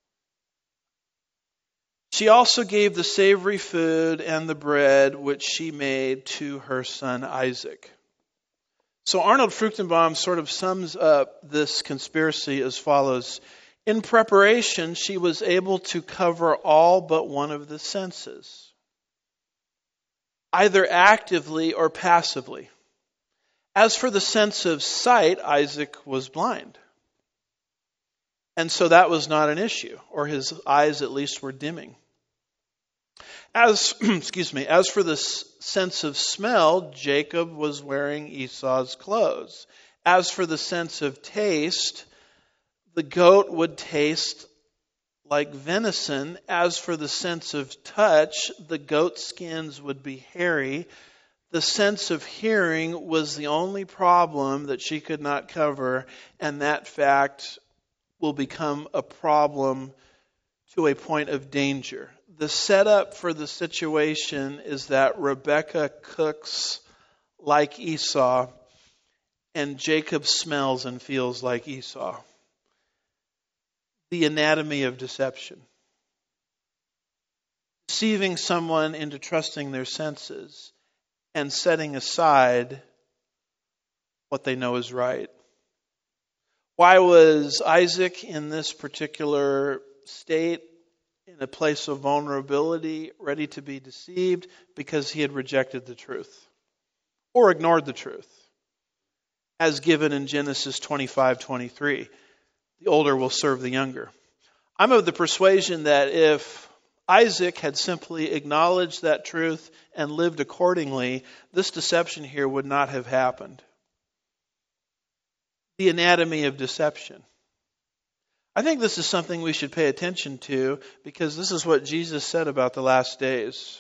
She also gave the savory food and the bread which she made to her son Isaac. So Arnold Fruchtenbaum sort of sums up this conspiracy as follows. In preparation, she was able to cover all but one of the senses, either actively or passively. As for the sense of sight, Isaac was blind. And so that was not an issue, or his eyes at least were dimming. As, excuse me, as for the sense of smell, Jacob was wearing Esau's clothes. As for the sense of taste, the goat would taste like venison. As for the sense of touch, the goat skins would be hairy. The sense of hearing was the only problem that she could not cover, and that fact will become a problem to a point of danger. The setup for the situation is that Rebekah cooks like Esau, and Jacob smells and feels like Esau. The anatomy of deception. Deceiving someone into trusting their senses and setting aside what they know is right. Why was Isaac in this particular state, in a place of vulnerability, ready to be deceived? Because he had rejected the truth or ignored the truth, as given in Genesis twenty-five twenty-three. The older will serve the younger. I'm of the persuasion that if Isaac had simply acknowledged that truth and lived accordingly, this deception here would not have happened. The anatomy of deception. I think this is something we should pay attention to, because this is what Jesus said about the last days.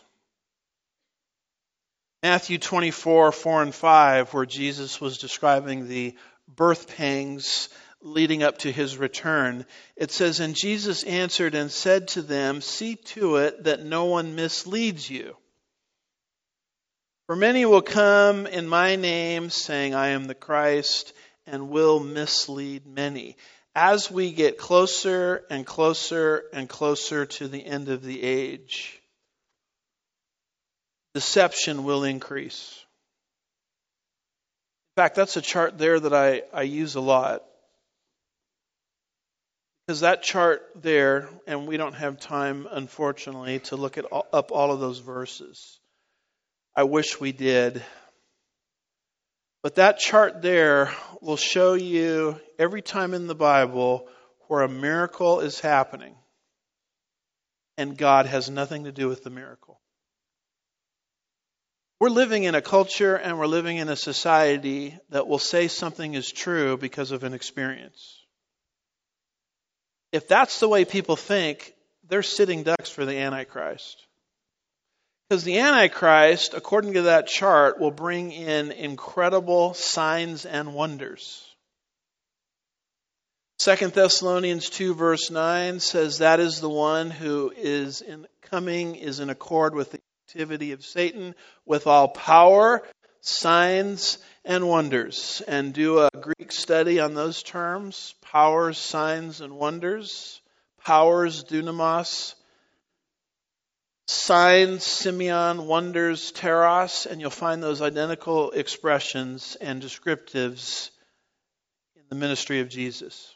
Matthew twenty-four, four and five, where Jesus was describing the birth pangs leading up to his return. It says, "And Jesus answered and said to them, see to it that no one misleads you. For many will come in my name, saying, I am the Christ, and will mislead many." As we get closer and closer and closer to the end of the age, deception will increase. In fact, that's a chart there that I, I use a lot. Because that chart there, and we don't have time, unfortunately, to look at all, up all of those verses. I wish we did. But that chart there will show you every time in the Bible where a miracle is happening and God has nothing to do with the miracle. We're living in a culture and we're living in a society that will say something is true because of an experience. If that's the way people think, they're sitting ducks for the Antichrist. Because the Antichrist, according to that chart, will bring in incredible signs and wonders. Second Thessalonians two verse nine says that is the one who is in coming is in accord with the activity of Satan with all power, signs, and wonders. And do a Greek study on those terms. Powers, signs, and wonders. Powers, dunamos. Signs, Simeon, wonders, teros, and you'll find those identical expressions and descriptives in the ministry of Jesus.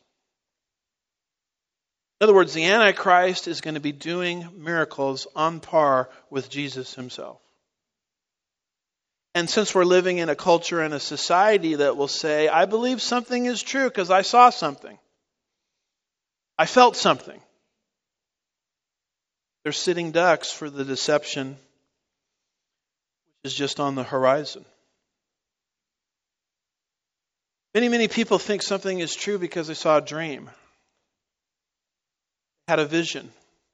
In other words, the Antichrist is going to be doing miracles on par with Jesus himself. And since we're living in a culture and a society that will say, I believe something is true because I saw something. I felt something. They're sitting ducks for the deception which is just on the horizon. Many, many people think something is true because they saw a dream, had a vision.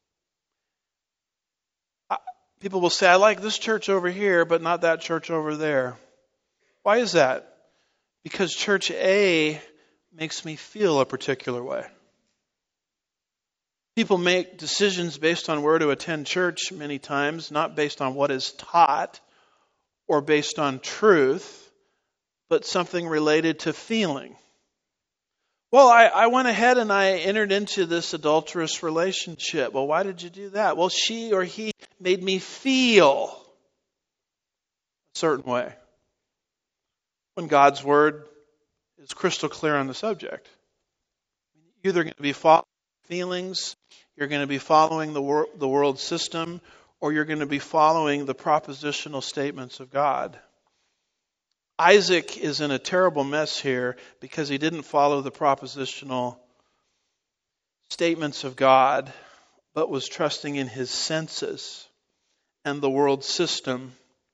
People will say, I like this church over here, but not that church over there. Why is that? Because church A makes me feel a particular way. People make decisions based on where to attend church many times, not based on what is taught or based on truth, but something related to feeling. Well, I, I went ahead and I entered into this adulterous relationship. Well, why did you do that? Well, she or he made me feel a certain way. When God's word is crystal clear on the subject. You're either going to be following feelings, you're going to be following the, wor- the world system, or you're going to be following the propositional statements of God. Isaac is in a terrible mess here because he didn't follow the propositional statements of God, but was trusting in his senses and the world system.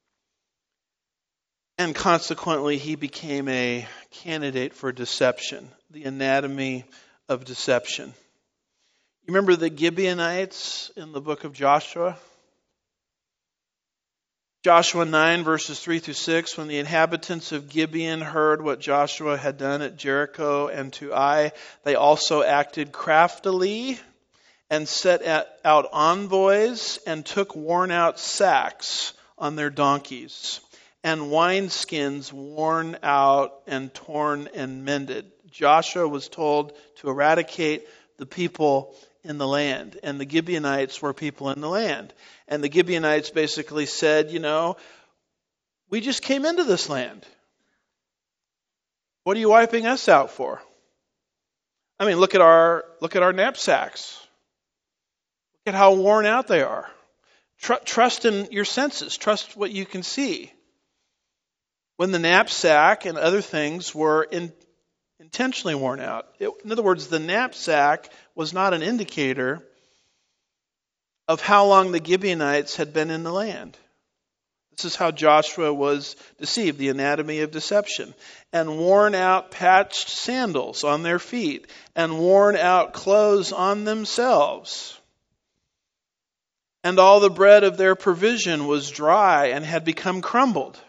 And consequently, he became a candidate for deception, the anatomy of deception. You remember the Gibeonites in the book of Joshua? Joshua nine, verses three through six, when the inhabitants of Gibeon heard what Joshua had done at Jericho and to Ai, they also acted craftily and set out envoys and took worn-out sacks on their donkeys and wineskins worn out and torn and mended. Joshua was told to eradicate the people in the land, and the Gibeonites were people in the land. And the Gibeonites basically said, you know, we just came into this land. What are you wiping us out for? I mean, look at our look at our knapsacks. Look at how worn out they are. Tr- trust in your senses. Trust what you can see. When the knapsack and other things were in, intentionally worn out. It, in other words, the knapsack was not an indicator of how long the Gibeonites had been in the land. This is how Joshua was deceived, the anatomy of deception. And worn out patched sandals on their feet, and worn out clothes on themselves. And all the bread of their provision was dry and had become crumbled.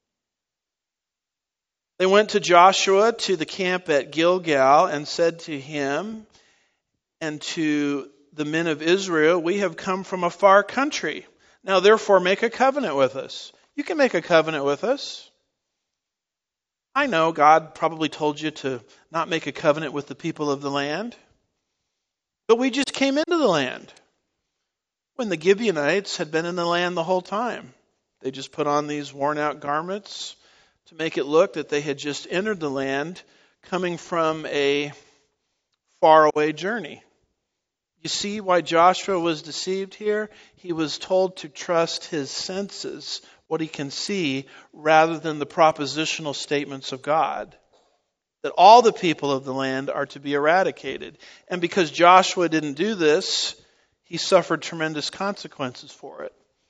They went to Joshua to the camp at Gilgal and said to him and to the men of Israel, we have come from a far country. Now therefore make a covenant with us. You can make a covenant with us. I know God probably told you to not make a covenant with the people of the land. But we just came into the land when the Gibeonites had been in the land the whole time. They just put on these worn out garments to make it look that they had just entered the land coming from a faraway journey. You see why Joshua was deceived here? He was told to trust his senses, what he can see, rather than the propositional statements of God. That all the people of the land are to be eradicated. And because Joshua didn't do this, he suffered tremendous consequences for it.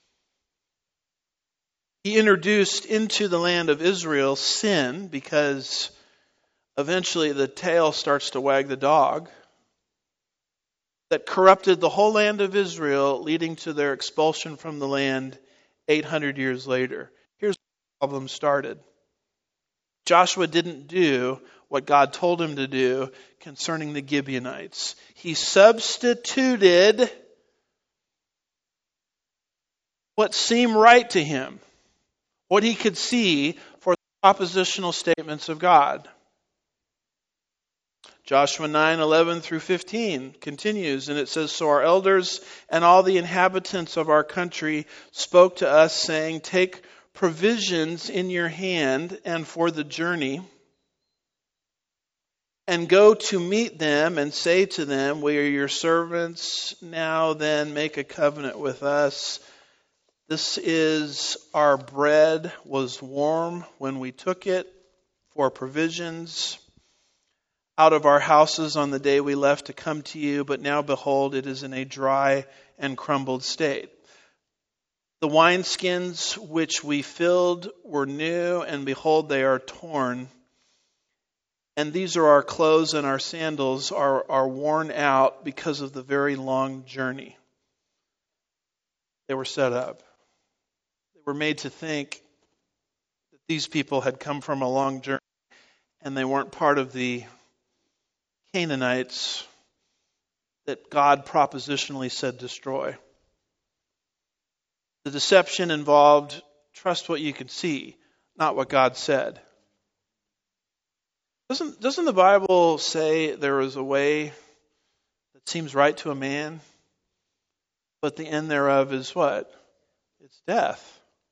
He introduced into the land of Israel sin because eventually the tail starts to wag the dog. That corrupted the whole land of Israel, leading to their expulsion from the land eight hundred years later. Here's where the problem started. Joshua didn't do what God told him to do concerning the Gibeonites. He substituted what seemed right to him, what he could see, for the oppositional statements of God. Joshua nine, eleven through fifteen continues, and it says, so our elders and all the inhabitants of our country spoke to us, saying, take provisions in your hand and for the journey, and go to meet them and say to them, we are your servants. Now then make a covenant with us. This is our bread was warm when we took it for provisions out of our houses on the day we left to come to you, but now behold, it is in a dry and crumbled state. The wineskins which we filled were new, and behold, they are torn. And these are our clothes, and our sandals are, are worn out because of the very long journey. They were set up. They were made to think that these people had come from a long journey, and they weren't part of the Canaanites that God propositionally said destroy. The deception involved trust what you can see, not what God said. Doesn't, doesn't the Bible say there is a way that seems right to a man, but the end thereof is what? It's death.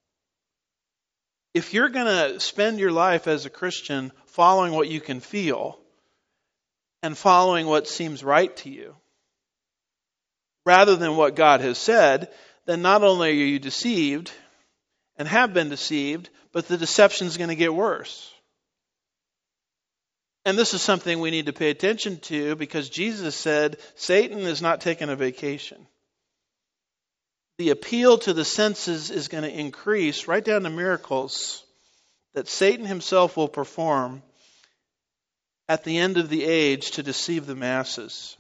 If you're going to spend your life as a Christian following what you can feel and following what seems right to you, rather than what God has said, then not only are you deceived and have been deceived, but the deception is going to get worse. And this is something we need to pay attention to because Jesus said Satan is not taking a vacation. The appeal to the senses is going to increase right down to miracles that Satan himself will perform at the end of the age to deceive the masses.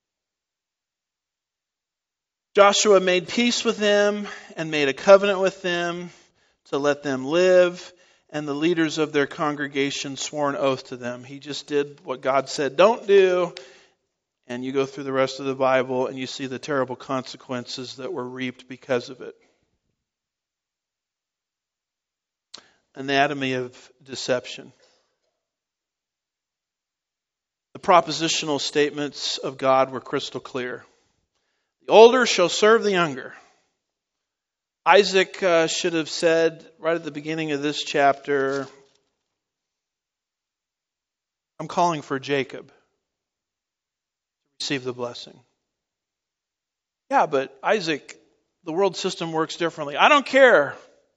Joshua made peace with them and made a covenant with them to let them live, and the leaders of their congregation swore an oath to them. He just did what God said don't do. And you go through the rest of the Bible and you see the terrible consequences that were reaped because of it. Anatomy of deception. The propositional statements of God were crystal clear. The older shall serve the younger. Isaac uh, should have said right at the beginning of this chapter, I'm calling for Jacob. Receive the blessing. Yeah, but Isaac, the world system works differently. I don't care.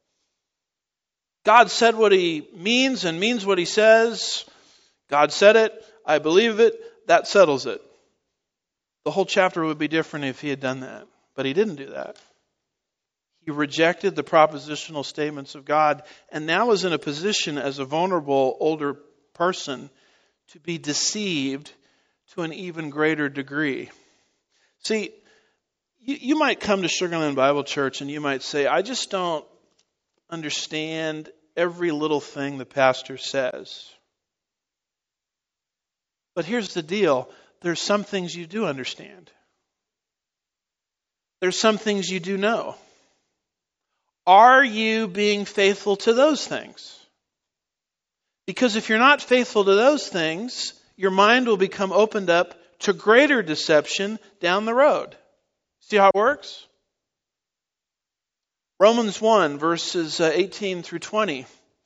God said what he means and means what he says. God said it. I believe it. That settles it. The whole chapter would be different if he had done that. But he didn't do that. He rejected the propositional statements of God and now is in a position as a vulnerable older person to be deceived to an even greater degree. See, you, you might come to Sugar Land Bible Church and you might say, I just don't understand every little thing the pastor says. But here's the deal. There's some things you do understand. There's some things you do know. Are you being faithful to those things? Because if you're not faithful to those things, your mind will become opened up to greater deception down the road. See how it works? Romans one, verses eighteen through twenty.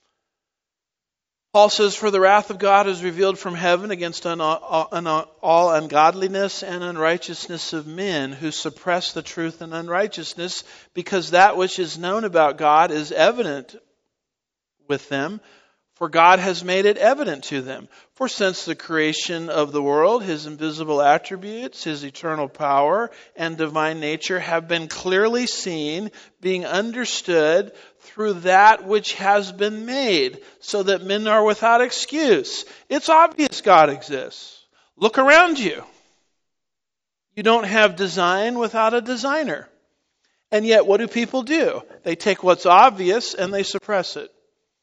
Paul says, for the wrath of God is revealed from heaven against un- un- all ungodliness and unrighteousness of men who suppress the truth in unrighteousness, because that which is known about God is evident with them, for God has made it evident to them. For since the creation of the world, his invisible attributes, his eternal power and divine nature have been clearly seen, being understood through that which has been made, so that men are without excuse. It's obvious God exists. Look around you. You don't have design without a designer. And yet, what do people do? They take what's obvious and they suppress it.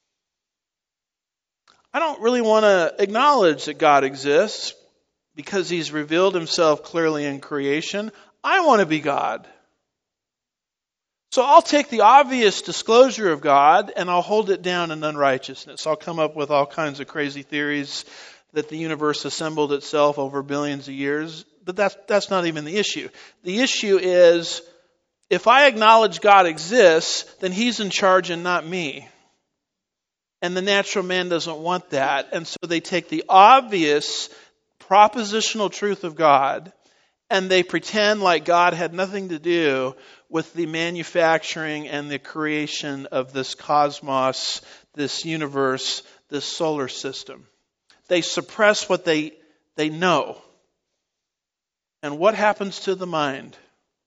I don't really want to acknowledge that God exists because he's revealed himself clearly in creation. I want to be God. So I'll take the obvious disclosure of God and I'll hold it down in unrighteousness. I'll come up with all kinds of crazy theories that the universe assembled itself over billions of years. But that's, that's not even the issue. The issue is, if I acknowledge God exists, then he's in charge and not me. And the natural man doesn't want that. And so they take the obvious propositional truth of God and they pretend like God had nothing to do with the manufacturing and the creation of this cosmos, this universe, this solar system. They suppress what they, they know. And what happens to the mind?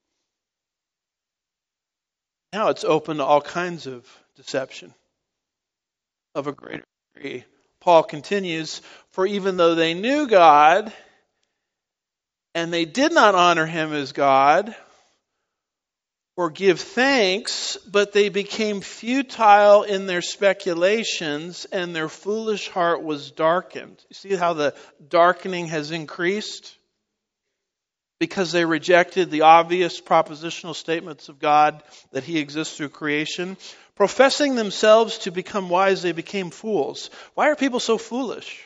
Now it's open to all kinds of deception of a greater degree. Paul continues, for even though they knew God and they did not honor him as God or give thanks, but they became futile in their speculations and their foolish heart was darkened. You see how the darkening has increased? because they rejected the obvious propositional statements of God that he exists through creation. Professing themselves to become wise, they became fools. Why are people so foolish?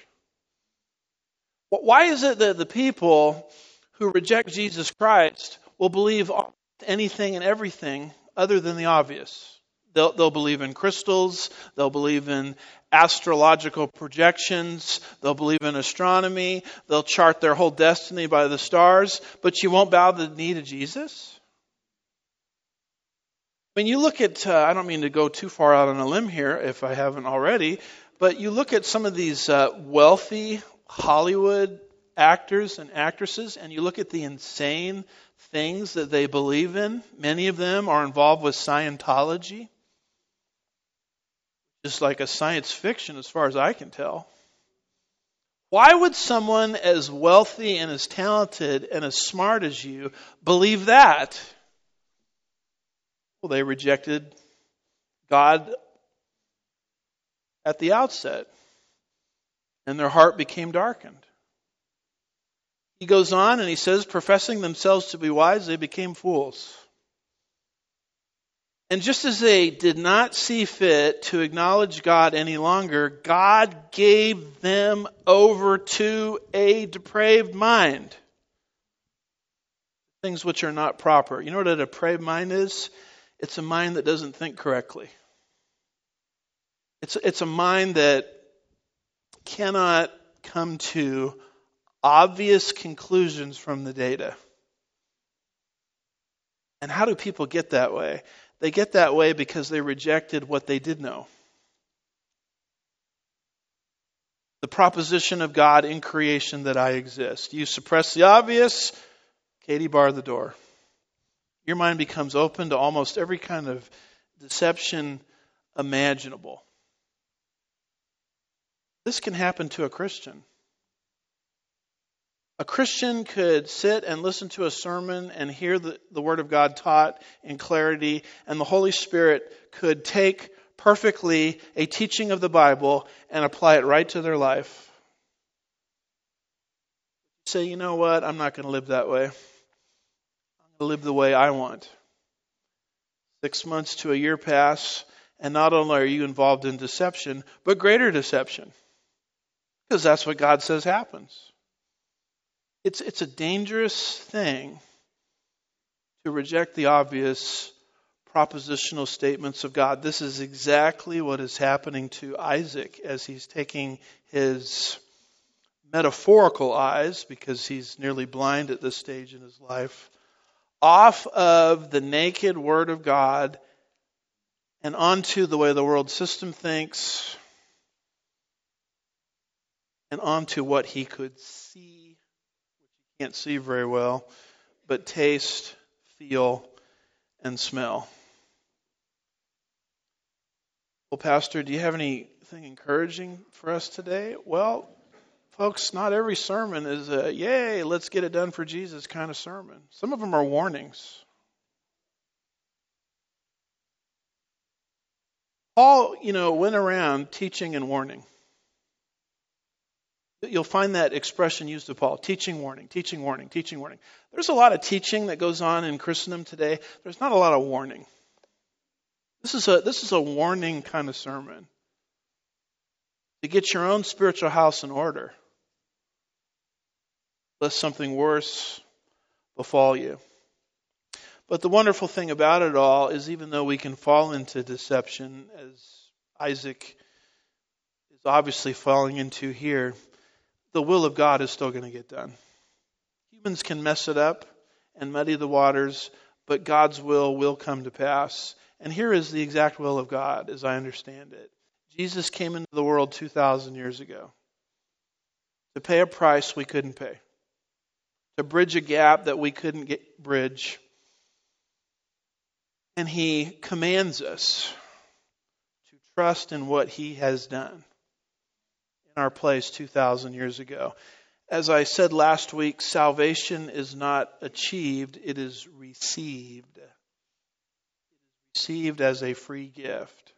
Why is it that the people who reject Jesus Christ will believe anything and everything other than the obvious? They'll, they'll believe in crystals. They'll believe in astrological projections. They'll believe in astronomy. They'll chart their whole destiny by the stars. But you won't bow the knee to Jesus? When you look at, uh, I don't mean to go too far out on a limb here if I haven't already, but you look at some of these uh, wealthy Hollywood actors and actresses, and you look at the insane things that they believe in. Many of them are involved with Scientology. Just like a science fiction as far as I can tell. Why would someone as wealthy and as talented and as smart as you believe that? Well, they rejected God at the outset, and their heart became darkened. He goes on and he says, professing themselves to be wise, they became fools. And just as they did not see fit to acknowledge God any longer, God gave them over to a depraved mind. Things which are not proper. You know what a depraved mind is? It's a mind that doesn't think correctly. It's, it's a mind that cannot come to obvious conclusions from the data. And how do people get that way? They get that way because they rejected what they did know. The proposition of God in creation that I exist. You suppress the obvious, Katie, bar the door. Your mind becomes open to almost every kind of deception imaginable. This can happen to a Christian. A Christian could sit and listen to a sermon and hear the, the Word of God taught in clarity, and the Holy Spirit could take perfectly a teaching of the Bible and apply it right to their life. Say, you know what, I'm not going to live that way. I'm going to live the way I want. Six months to a year pass, and not only are you involved in deception, but greater deception. Because that's what God says happens. It's it's a dangerous thing to reject the obvious propositional statements of God. This is exactly what is happening to Isaac as he's taking his metaphorical eyes, because he's nearly blind at this stage in his life, off of the naked Word of God and onto the way the world system thinks and onto what he could see. Can't see very well, but taste, feel, and smell. Well, Pastor, do you have anything encouraging for us today? Well, folks, not every sermon is a, yay, let's get it done for Jesus kind of sermon. Some of them are warnings. Paul, you know, went around teaching and warning. You'll find that expression used of Paul, teaching, warning, teaching, warning, teaching, warning. There's a lot of teaching that goes on in Christendom today. There's not a lot of warning. This is a this is a warning kind of sermon. To get your own spiritual house in order, lest something worse befall you. But the wonderful thing about it all is, even though we can fall into deception, as Isaac is obviously falling into here, the will of God is still going to get done. Humans can mess it up and muddy the waters, but God's will will come to pass. And here is the exact will of God, as I understand it. Jesus came into the world two thousand years ago to pay a price we couldn't pay, to bridge a gap that we couldn't get, bridge. And he commands us to trust in what he has done in our place two thousand years ago. As I said last week, salvation is not achieved, it is received. It is received as a free gift.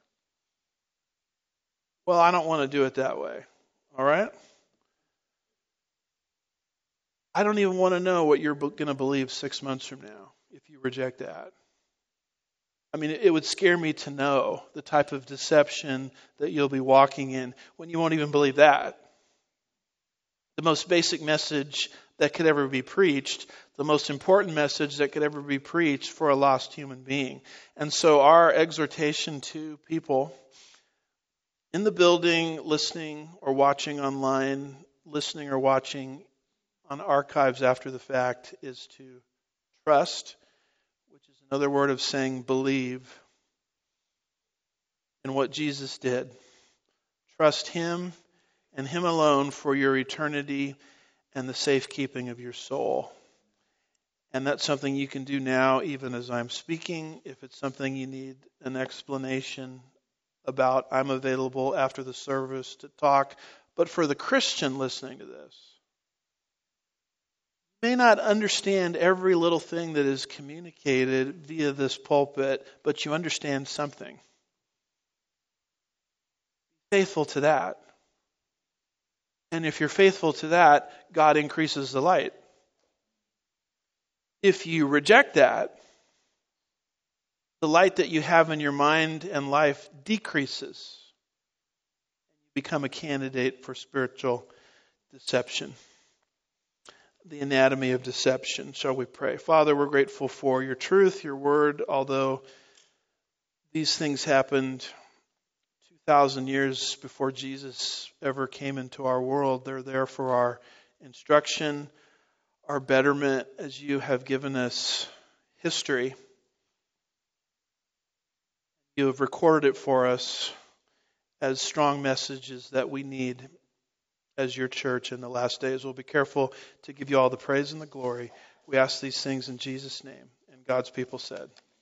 Well, I don't want to do it that way. All right? I don't even want to know what you're going to believe six months from now if you reject that. I mean, it would scare me to know the type of deception that you'll be walking in when you won't even believe that. The most basic message that could ever be preached, the most important message that could ever be preached for a lost human being. And so our exhortation to people in the building, listening or watching online, listening or watching on archives after the fact, is to trust, which is another word of saying believe in what Jesus did. Trust Him and Him alone for your eternity and the safekeeping of your soul. And that's something you can do now, even as I'm speaking. If it's something you need an explanation about, I'm available after the service to talk. But for the Christian listening to this, you may not understand every little thing that is communicated via this pulpit, but you understand something. Be faithful to that. And if you're faithful to that, God increases the light. If you reject that, the light that you have in your mind and life decreases. You become a candidate for spiritual deception. The anatomy of deception. Shall we pray? Father, we're grateful for your truth, your word, although these things happened two thousand years before Jesus ever came into our world. They're there for our instruction, our betterment, as you have given us history. You have recorded it for us as strong messages that we need as your church in the last days. We'll be careful to give you all the praise and the glory. We ask these things in Jesus' name. And God's people said,